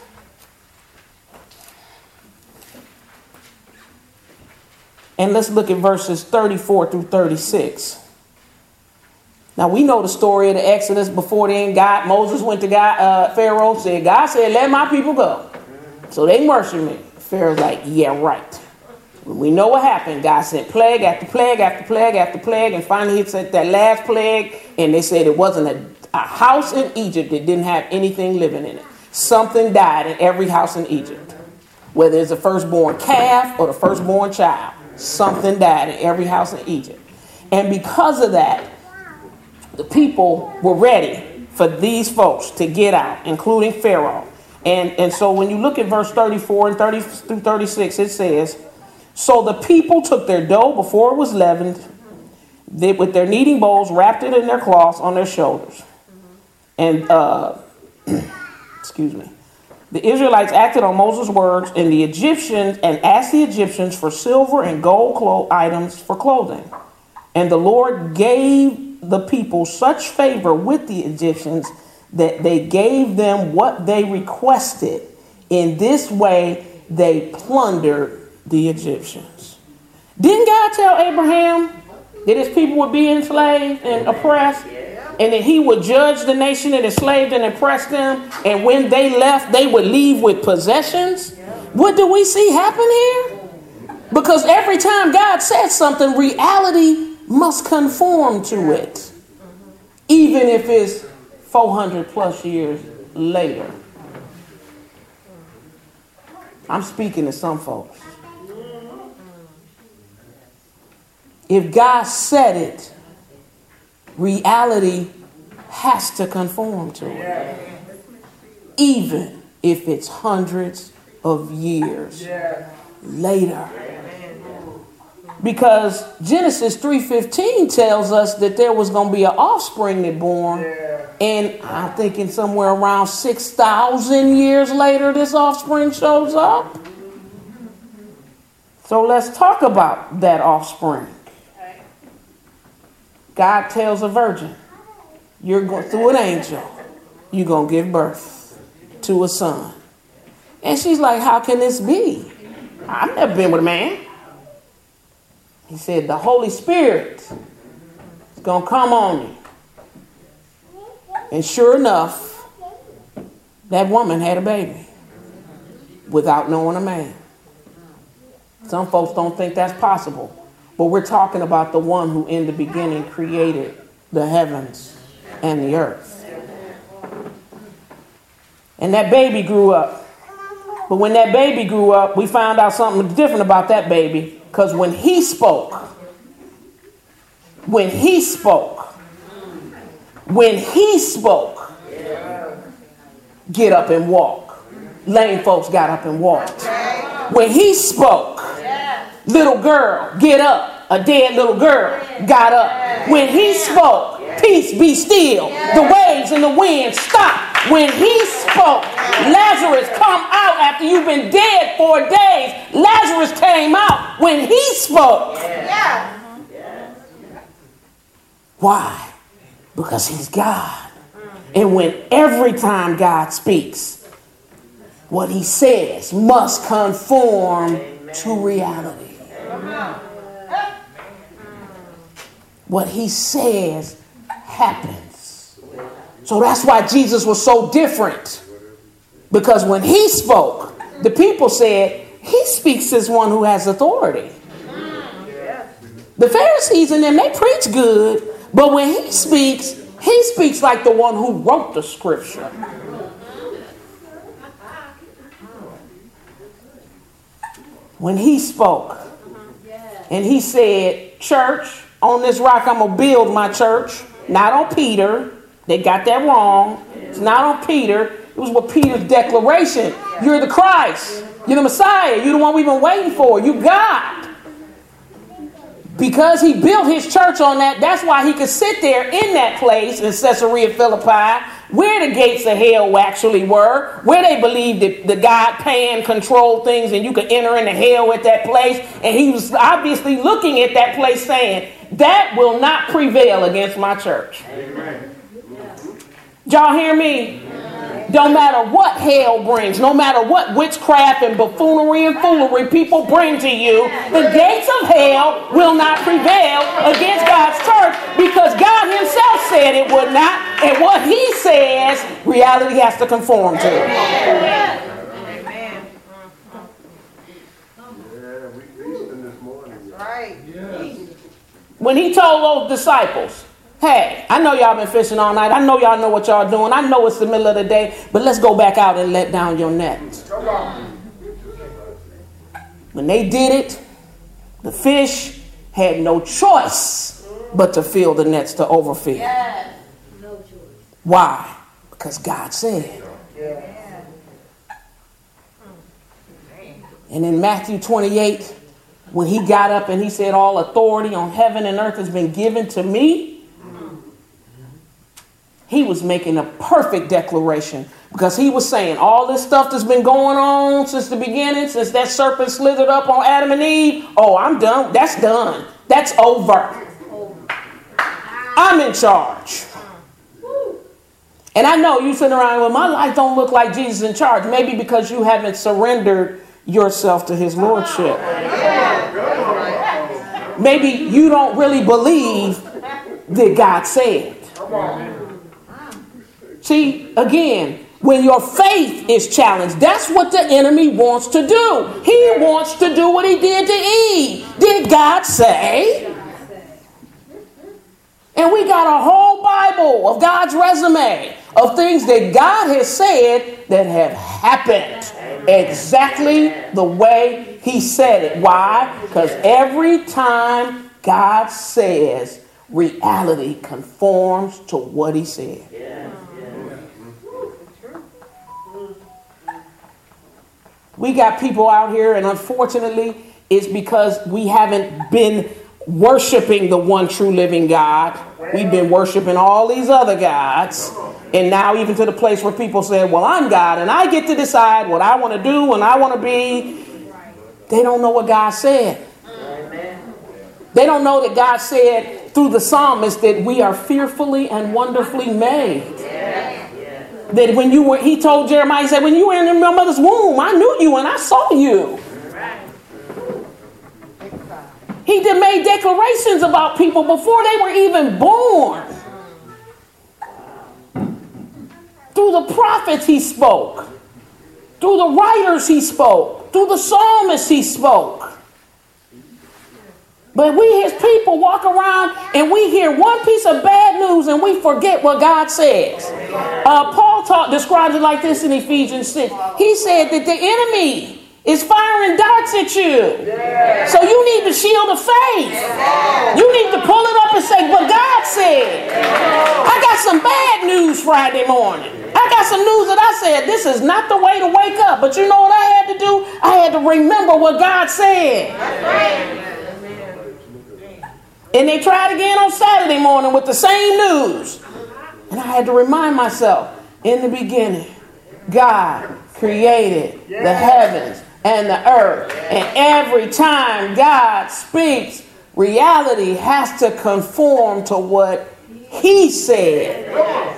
S4: And let's look at verses 34 through 36. Now, we know the story of the Exodus. Before then, Moses went to Pharaoh, God said, let my people go. So they worship me. Pharaoh's like, yeah, right. We know what happened. God sent plague after plague after plague after plague. And finally he sent that last plague. And they said it wasn't a house in Egypt that didn't have anything living in it. Something died in every house in Egypt. Whether it's the firstborn calf or the firstborn child. Something died in every house in Egypt. And because of that, the people were ready for these folks to get out, including Pharaoh. And so when you look at verse 34 and 30 through 36, it says, so the people took their dough before it was leavened, with their kneading bowls, wrapped it in their cloths on their shoulders. And, excuse me. The Israelites acted on Moses' words, and asked the Egyptians for silver and gold items for clothing. And the Lord gave the people such favor with the Egyptians that they gave them what they requested. In this way, they plundered the Egyptians. Didn't God tell Abraham that his people would be enslaved and oppressed? And that he would judge the nation that enslaved and oppressed them. And when they left, they would leave with possessions. What do we see happen here? Because every time God says something, reality must conform to it. Even if it's 400 plus years later. I'm speaking to some folks. If God said it, reality has to conform to it. Even if it's hundreds of years later. Because Genesis 3:15 tells us that there was going to be an offspring that born. And I'm thinking somewhere around 6,000 years later, this offspring shows up. So let's talk about that offspring. God tells a virgin, you're going through an angel, you're going to give birth to a son. And she's like, how can this be? I've never been with a man. He said, the Holy Spirit is going to come on you. And sure enough, that woman had a baby without knowing a man. Some folks don't think that's possible. But we're talking about the one who in the beginning created the heavens and the earth. And that baby grew up. But when that baby grew up, we found out something different about that baby. Because when he spoke, get up and walk. Lame folks got up and walked. When he spoke, little girl, get up. A dead little girl got up. When he spoke, peace be still. The waves and the wind stopped. When he spoke, Lazarus, come out after you've been dead 4 days. Lazarus came out when he spoke.
S3: Yeah.
S4: Why? Because he's God. And when every time God speaks, what he says must conform to reality. What he says happens. So that's why Jesus was so different. Because when he spoke, the people said, he speaks as one who has authority. The Pharisees and them, they preach good. But when he speaks like the one who wrote the scripture. When he spoke and he said, church, on this rock I'm going to build my church. Not on Peter. They got that wrong. It's not on Peter. It was what Peter's declaration. You're the Christ. You're the Messiah. You're the one we've been waiting for. You God. Because he built his church on that, that's why he could sit there in that place in Caesarea Philippi, where the gates of hell actually were, where they believed that the God Pan controlled things and you could enter into hell at that place. And he was obviously looking at that place saying, that will not prevail against my church. Amen. Y'all hear me? Don't matter what hell brings, no matter what witchcraft and buffoonery and foolery people bring to you, the gates of hell will not prevail against God's church because God himself said it would not. And what he says, reality has to conform to.
S3: Amen. Right.
S4: When he told those disciples, hey, I know y'all been fishing all night. I know y'all know what y'all doing. I know it's the middle of the day, but let's go back out and let down your nets. When they did it, the fish had no choice but to fill the nets to overfill.
S2: Yes. No choice.
S4: Why? Because God said. And in Matthew 28, when he got up and he said, all authority on heaven and earth has been given to me, he was making a perfect declaration because he was saying all this stuff that's been going on since the beginning, since that serpent slithered up on Adam and Eve. Oh, I'm done. That's done. That's over. I'm in charge. And I know you sitting around, well, my life don't look like Jesus in charge. Maybe because you haven't surrendered yourself to his lordship. Maybe you don't really believe that God said. See, again, when your faith is challenged, that's what the enemy wants to do. He wants to do what he did to Eve. Did God say? And we got a whole Bible of God's resume of things that God has said that have happened exactly the way he said it. Why? Because every time God says, reality conforms to what he said. We got people out here, and unfortunately, it's because we haven't been worshiping the one true living God. We've been worshiping all these other gods. And now even to the place where people say, well, I'm God, and I get to decide what I want to do and I want to be. They don't know what God said. They don't know that God said through the psalmist that we are fearfully and wonderfully made. That when you were, he told Jeremiah, he said, when you were in your mother's womb, I knew you and I saw you. He did made declarations about people before they were even born. Through the prophets he spoke. Through the writers he spoke. Through the psalmists he spoke. But we, his people, walk around and we hear one piece of bad news and we forget what God says. Paul describes it like this in Ephesians 6. He said that the enemy is firing darts at you. So you need the shield of faith. You need to pull it up and say, but God said. I got some bad news Friday morning. I got some news that I said, this is not the way to wake up. But you know what I had to do? I had to remember what God said. And they tried again on Saturday morning with the same news. And I had to remind myself, In the beginning, God created the heavens and the earth. And every time God speaks, reality has to conform to what he said.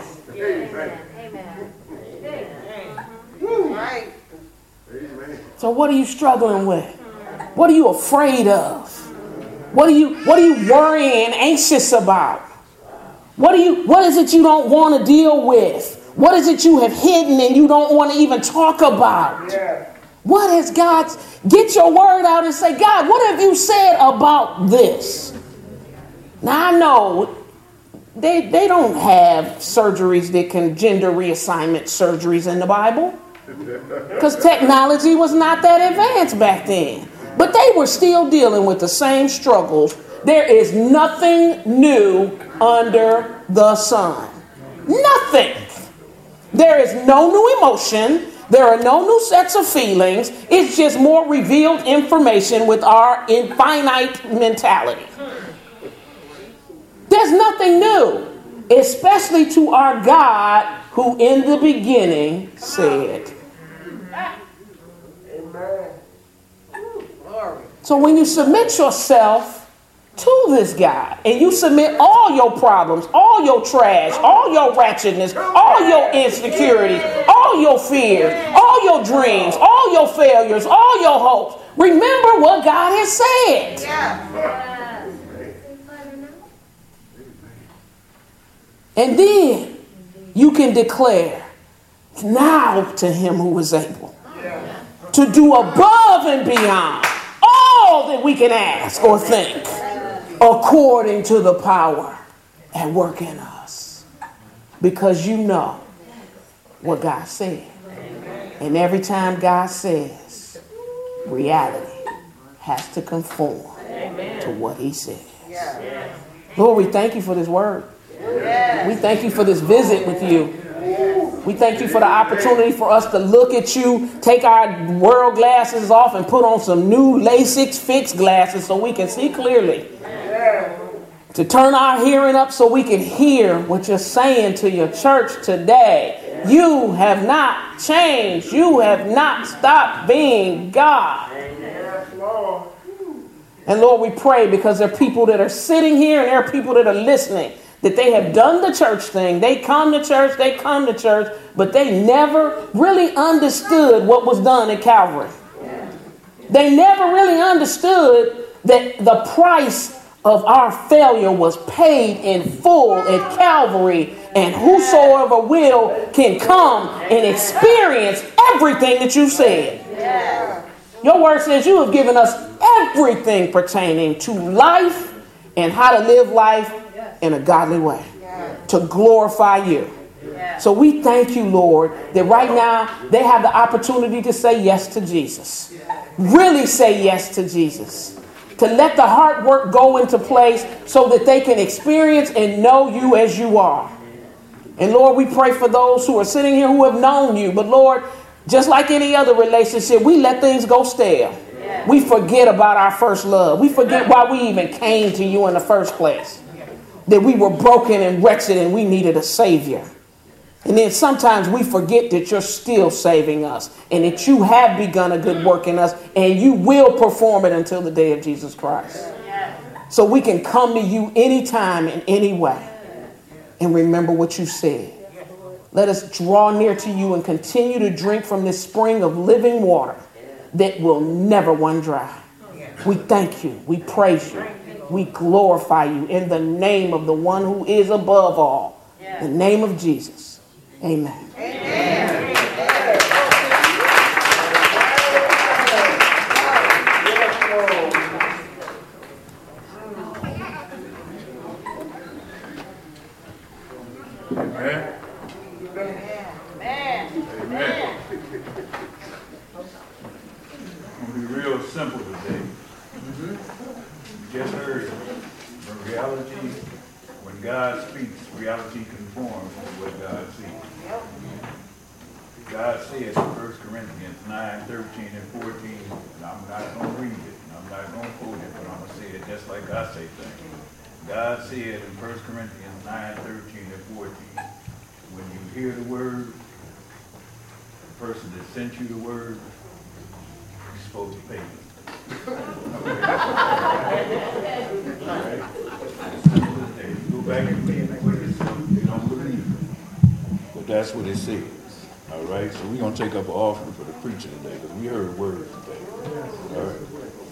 S4: So what are you struggling with? What are you afraid of? What are you worrying, anxious about? What is it you don't want to deal with? What is it you have hidden and you don't want to even talk about? What has God... Get your word out and say, God, what have you said about this? Now, I know they don't have surgeries that can gender reassignment surgeries in the Bible, because technology was not that advanced back then. But they were still dealing with the same struggles. There is nothing new under the sun. Nothing. There is no new emotion. There are no new sets of feelings. It's just more revealed information with our infinite mentality. There's nothing new, especially to our God who in the beginning said. So when you submit yourself to this God, and you submit all your problems, all your trash, all your ratchetness, all your insecurities, all your fears, all your dreams, all your failures, all your hopes, remember what God has said. And then you can declare now to him who is able to do above and beyond all that we can ask or think, according to the power at work in us. Because you know what God said. And every time God says, reality has to conform to what he says. Lord, we thank you for this word. We thank you for this visit with you. We thank you for the opportunity for us to look at you, take our world glasses off and put on some new LASIK fixed glasses so we can see clearly. To turn our hearing up so we can hear what you're saying to your church today. You have not changed. You have not stopped being God. And Lord, we pray because there are people that are sitting here and there are people that are listening, that they have done the church thing. They come to church, but they never really understood what was done at Calvary. They never really understood that the price of our failure was paid in full at Calvary, and whosoever will can come and experience everything that you've said. Your word says you have given us everything pertaining to life and how to live life in a godly way, to glorify you. So we thank you, Lord, that right now they have the opportunity to say yes to Jesus. Really say yes to Jesus. To let the heart work go into place so that they can experience and know you as you are. And Lord, we pray for those who are sitting here who have known you. But Lord, just like any other relationship, we let things go stale. We forget about our first love. We forget why we even came to you in the first place. That we were broken and wretched and we needed a savior. And then sometimes we forget that you're still saving us and that you have begun a good work in us and you will perform it until the day of Jesus Christ. So we can come to you anytime in any way and remember what you said. Let us draw near to you and continue to drink from this spring of living water that will never run dry. We thank you. We praise you. We glorify you in the name of the one who is above all. The name of Jesus. Amen. Amen.
S6: I'm going to be real simple today. You just heard the reality, when God speaks, reality conforms to what God sees. God says in 1 Corinthians 9, 13, and 14, and I'm not going to read it, and I'm not going to quote it, but I'm going to say it just like God say things. God said in 1 Corinthians 9, 13, and 14, when you you hear the word, the person that sent you the word, you're supposed to pay them. All right? You go back and read it, you don't believe it. But that's what it says. All right? So we're going to take up an offering for the preacher today because we heard words today. All right?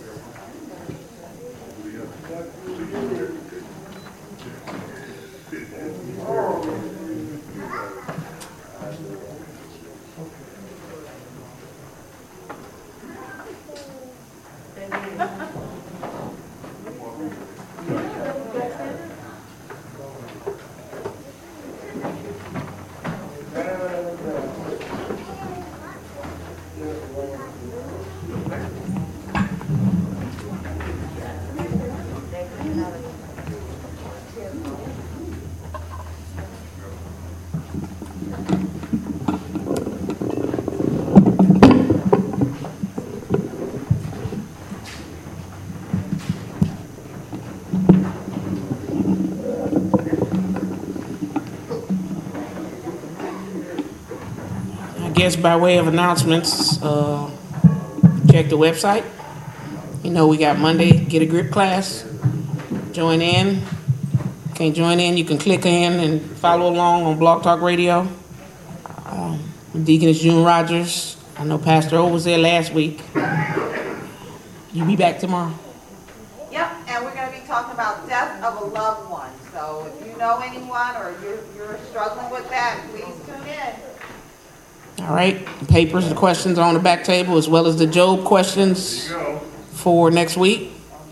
S4: I guess by way of announcements, check the website. You know, we got Monday Get a Grip class. Join in. Can't join in, you can click in and follow along on Blog Talk Radio. Deaconess June Rogers. I know Pastor O was there last week. You be back tomorrow?
S3: Yep, and we're going to be talking about death of a loved one. So if you know anyone or you're struggling with that, please tune in.
S4: All right, the papers, the questions are on the back table, as well as the Job questions for next week.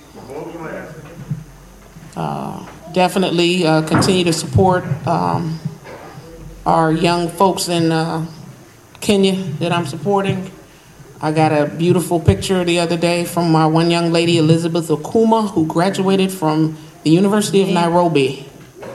S4: Definitely continue to support our young folks in Kenya that I'm supporting. I got a beautiful picture the other day from my one young lady, Elizabeth Okuma, who graduated from the University of Nairobi.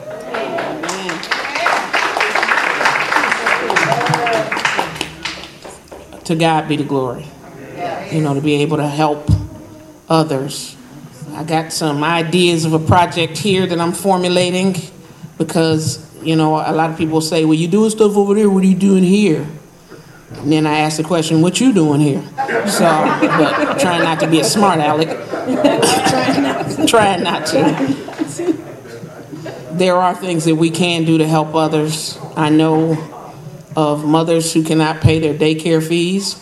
S4: To God be the glory. You know, to be able to help others. I got some ideas of a project here that I'm formulating because, you know, a lot of people say, well, you doing stuff over there, what are you doing here? And then I ask the question, what you doing here? So, but trying not to be a smart aleck. Trying not to. There are things that we can do to help others. I know of mothers who cannot pay their daycare fees,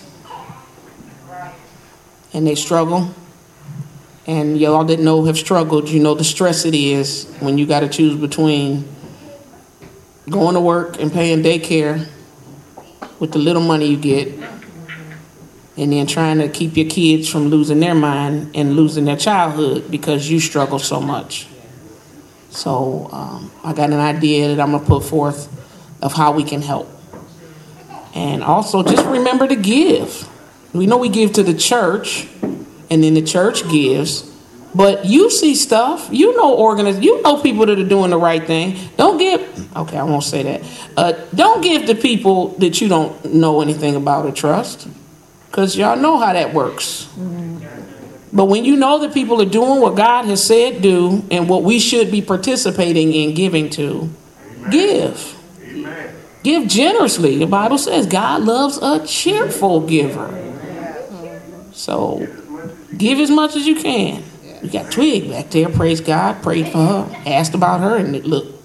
S4: and they struggle. And y'all that know have struggled, you know the stress it is when you got to choose between going to work and paying daycare with the little money you get, and then trying to keep your kids from losing their mind and losing their childhood because you struggle so much. So I got an idea that I'm going to put forth of how we can help. And also just remember to give. We know we give to the church, and then the church gives. But you see stuff, you know people that are doing the right thing. Don't give, okay, I won't say that. Don't give to people that you don't know anything about or trust, because y'all know how that works. Mm-hmm. But when you know that people are doing what God has said do and what we should be participating in giving to, Amen. Give. Amen. Give generously. The Bible says God loves a cheerful giver. So give as much as you can. We got Twig back there, praise God, prayed for her, asked about her, and look.
S7: So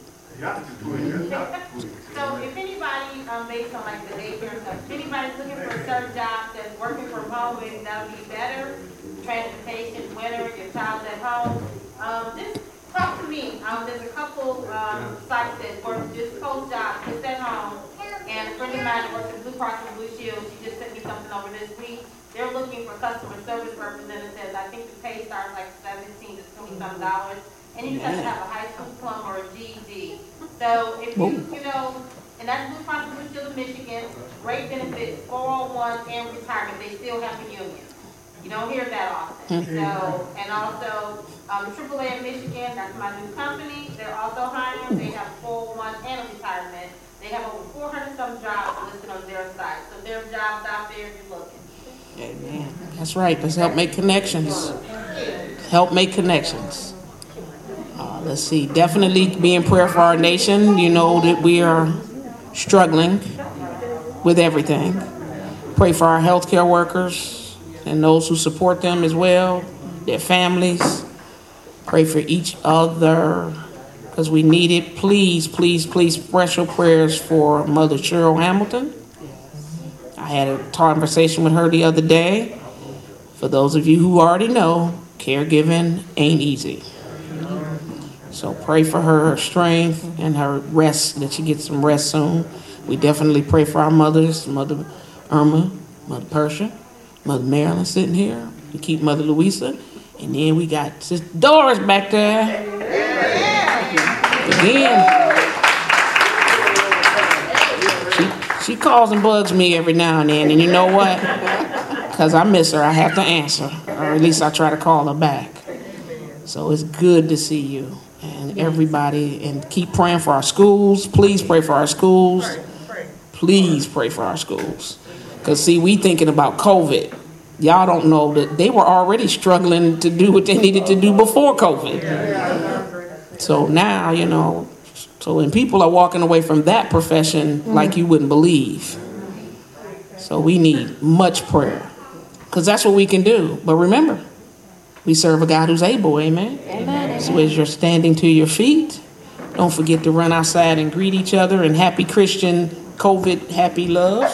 S7: if anybody, based on like the daycare stuff, if anybody's looking for a certain job that's working from home and that'll be better, transportation, winter, your child's at home, just talk to me. There's a couple sites that work just post jobs, just at home, and a friend of mine that works at Blue Cross and Blue Shield, she just sent me something over this week. They're looking for customer service representatives. I think the pay starts like $17 to $20 some, and you just have to have a high school diploma or a GED. So if you know, and that's Blue Cross Blue Shield of Michigan, great benefits, 401 and retirement. They still have a union. You don't hear that often. So, and also AAA of Michigan, that's my new company. They're also hiring. They have 401 and a retirement. They have over 400 some jobs listed on their site. So there are jobs out there if you're looking.
S4: Amen. That's right. Let's help make connections. Help make connections. Let's see. Definitely be in prayer for our nation. You know that we are struggling with everything. Pray for our healthcare workers and those who support them as well, their families. Pray for each other because we need it. Please, please, please, special prayers for Mother Cheryl Hamilton. I had a conversation with her the other day. For those of you who already know, caregiving ain't easy. So pray for her strength and her rest, that she gets some rest soon. We definitely pray for our mothers, Mother Irma, Mother Persia, Mother Marilyn sitting here. We keep Mother Louisa. And then we got Sister Doris back there. Again. She calls and bugs me every now and then. And you know what? Because I miss her, I have to answer. Or at least I try to call her back. So it's good to see you and everybody. And keep praying for our schools. Please pray for our schools. Please pray for our schools. Because, see, we thinking about COVID. Y'all don't know that they were already struggling to do what they needed to do before COVID. So now, you know, so when people are walking away from that profession like you wouldn't believe. So we need much prayer. Because that's what we can do. But remember, we serve a God who's able, amen? Amen. So as you're standing to your feet, don't forget to run outside and greet each other in happy Christian COVID happy love.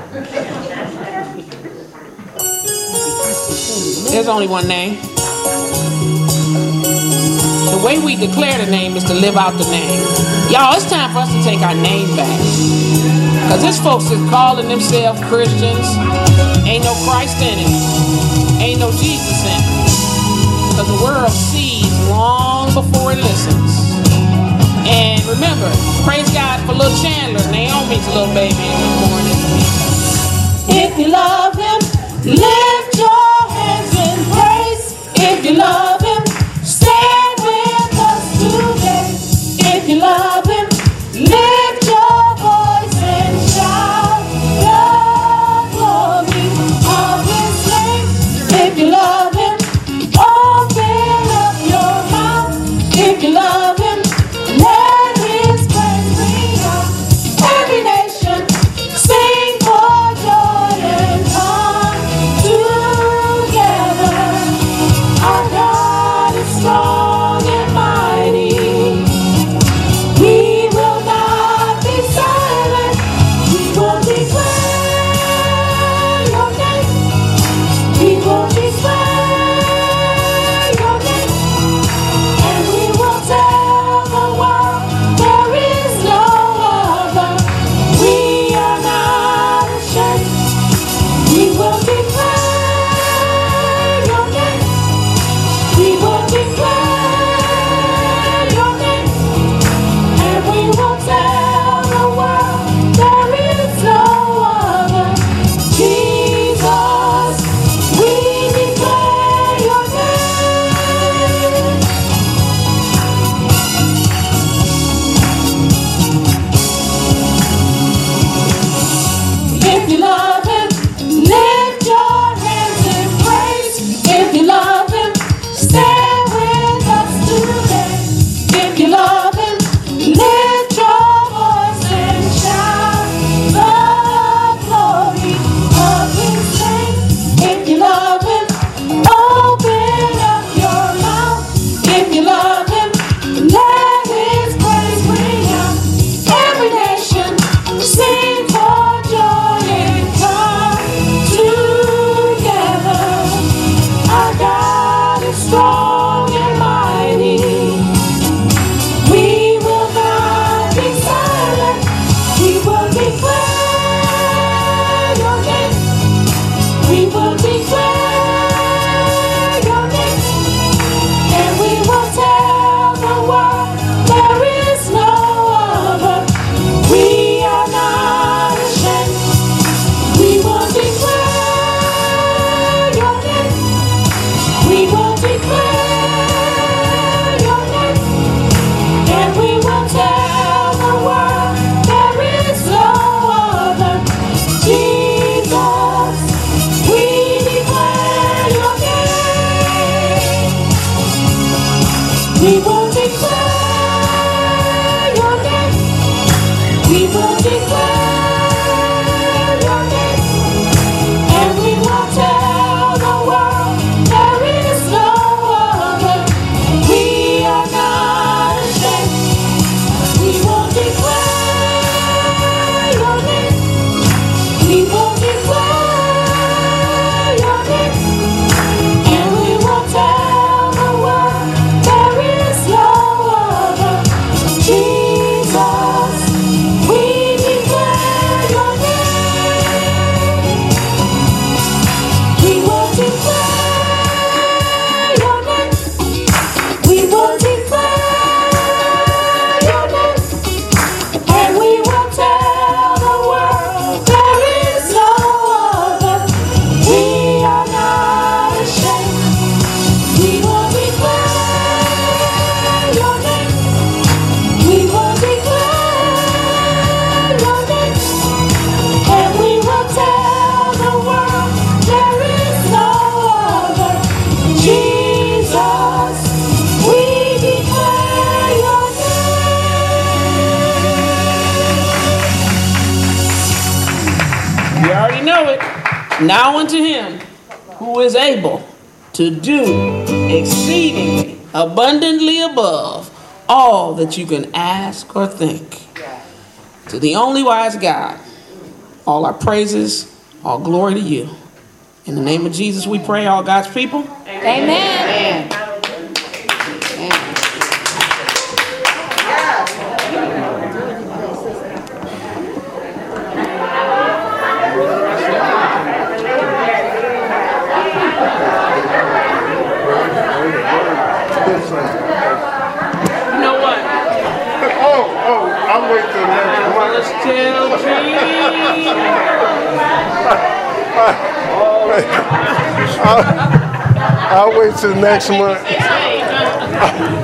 S4: There's only one name. The way we declare the name is to live out the name. Y'all, it's time for us to take our name back. Because this folks is calling themselves Christians. Ain't no Christ in it. Ain't no Jesus in it. Because the world sees long before it listens. And remember, praise God for little Chandler, Naomi's little baby this morning.
S1: If you love him, lift your hands in praise. If you love him, stand with us today. If you love him, lift your voice and shout the glory of his name. If you love him, open up your mouth. If you love him, let his praise ring out. Every nation, sing for joy and come together. Our God is strong and mighty. We will not be silent. We will declare your name. We will declare your name. And we will tell the world there is no other. We are not ashamed. We will declare your name. We will declare your name. And we will tell the world there is no other. Jesus, we declare your name. If you love him, lift your hands in praise. If you love him, stand with us today. If you love him, lift your voice and shout the glory of his name. If you love him, open up your mouth. If you love him, let his praise ring out. Every nation, sing for joy and come together. Our God is strong and mighty. We will not be silent. We will declare your name. We will declare your name. And we will tell the world there is no other. We are not ashamed. We will declare your name. We will declare your name. And we will tell the world there is no other. Jesus, we declare your name. We will declare your name. We will declare
S4: Now unto him who is able to do exceedingly abundantly above all that you can ask or think. To the only wise God, all our praises, all glory to you. In the name of Jesus we pray, all God's people.
S2: Amen.
S4: Amen. You know what?
S8: I'll wait till next month.
S4: Let's tell
S8: I'll wait till next month.
S4: me.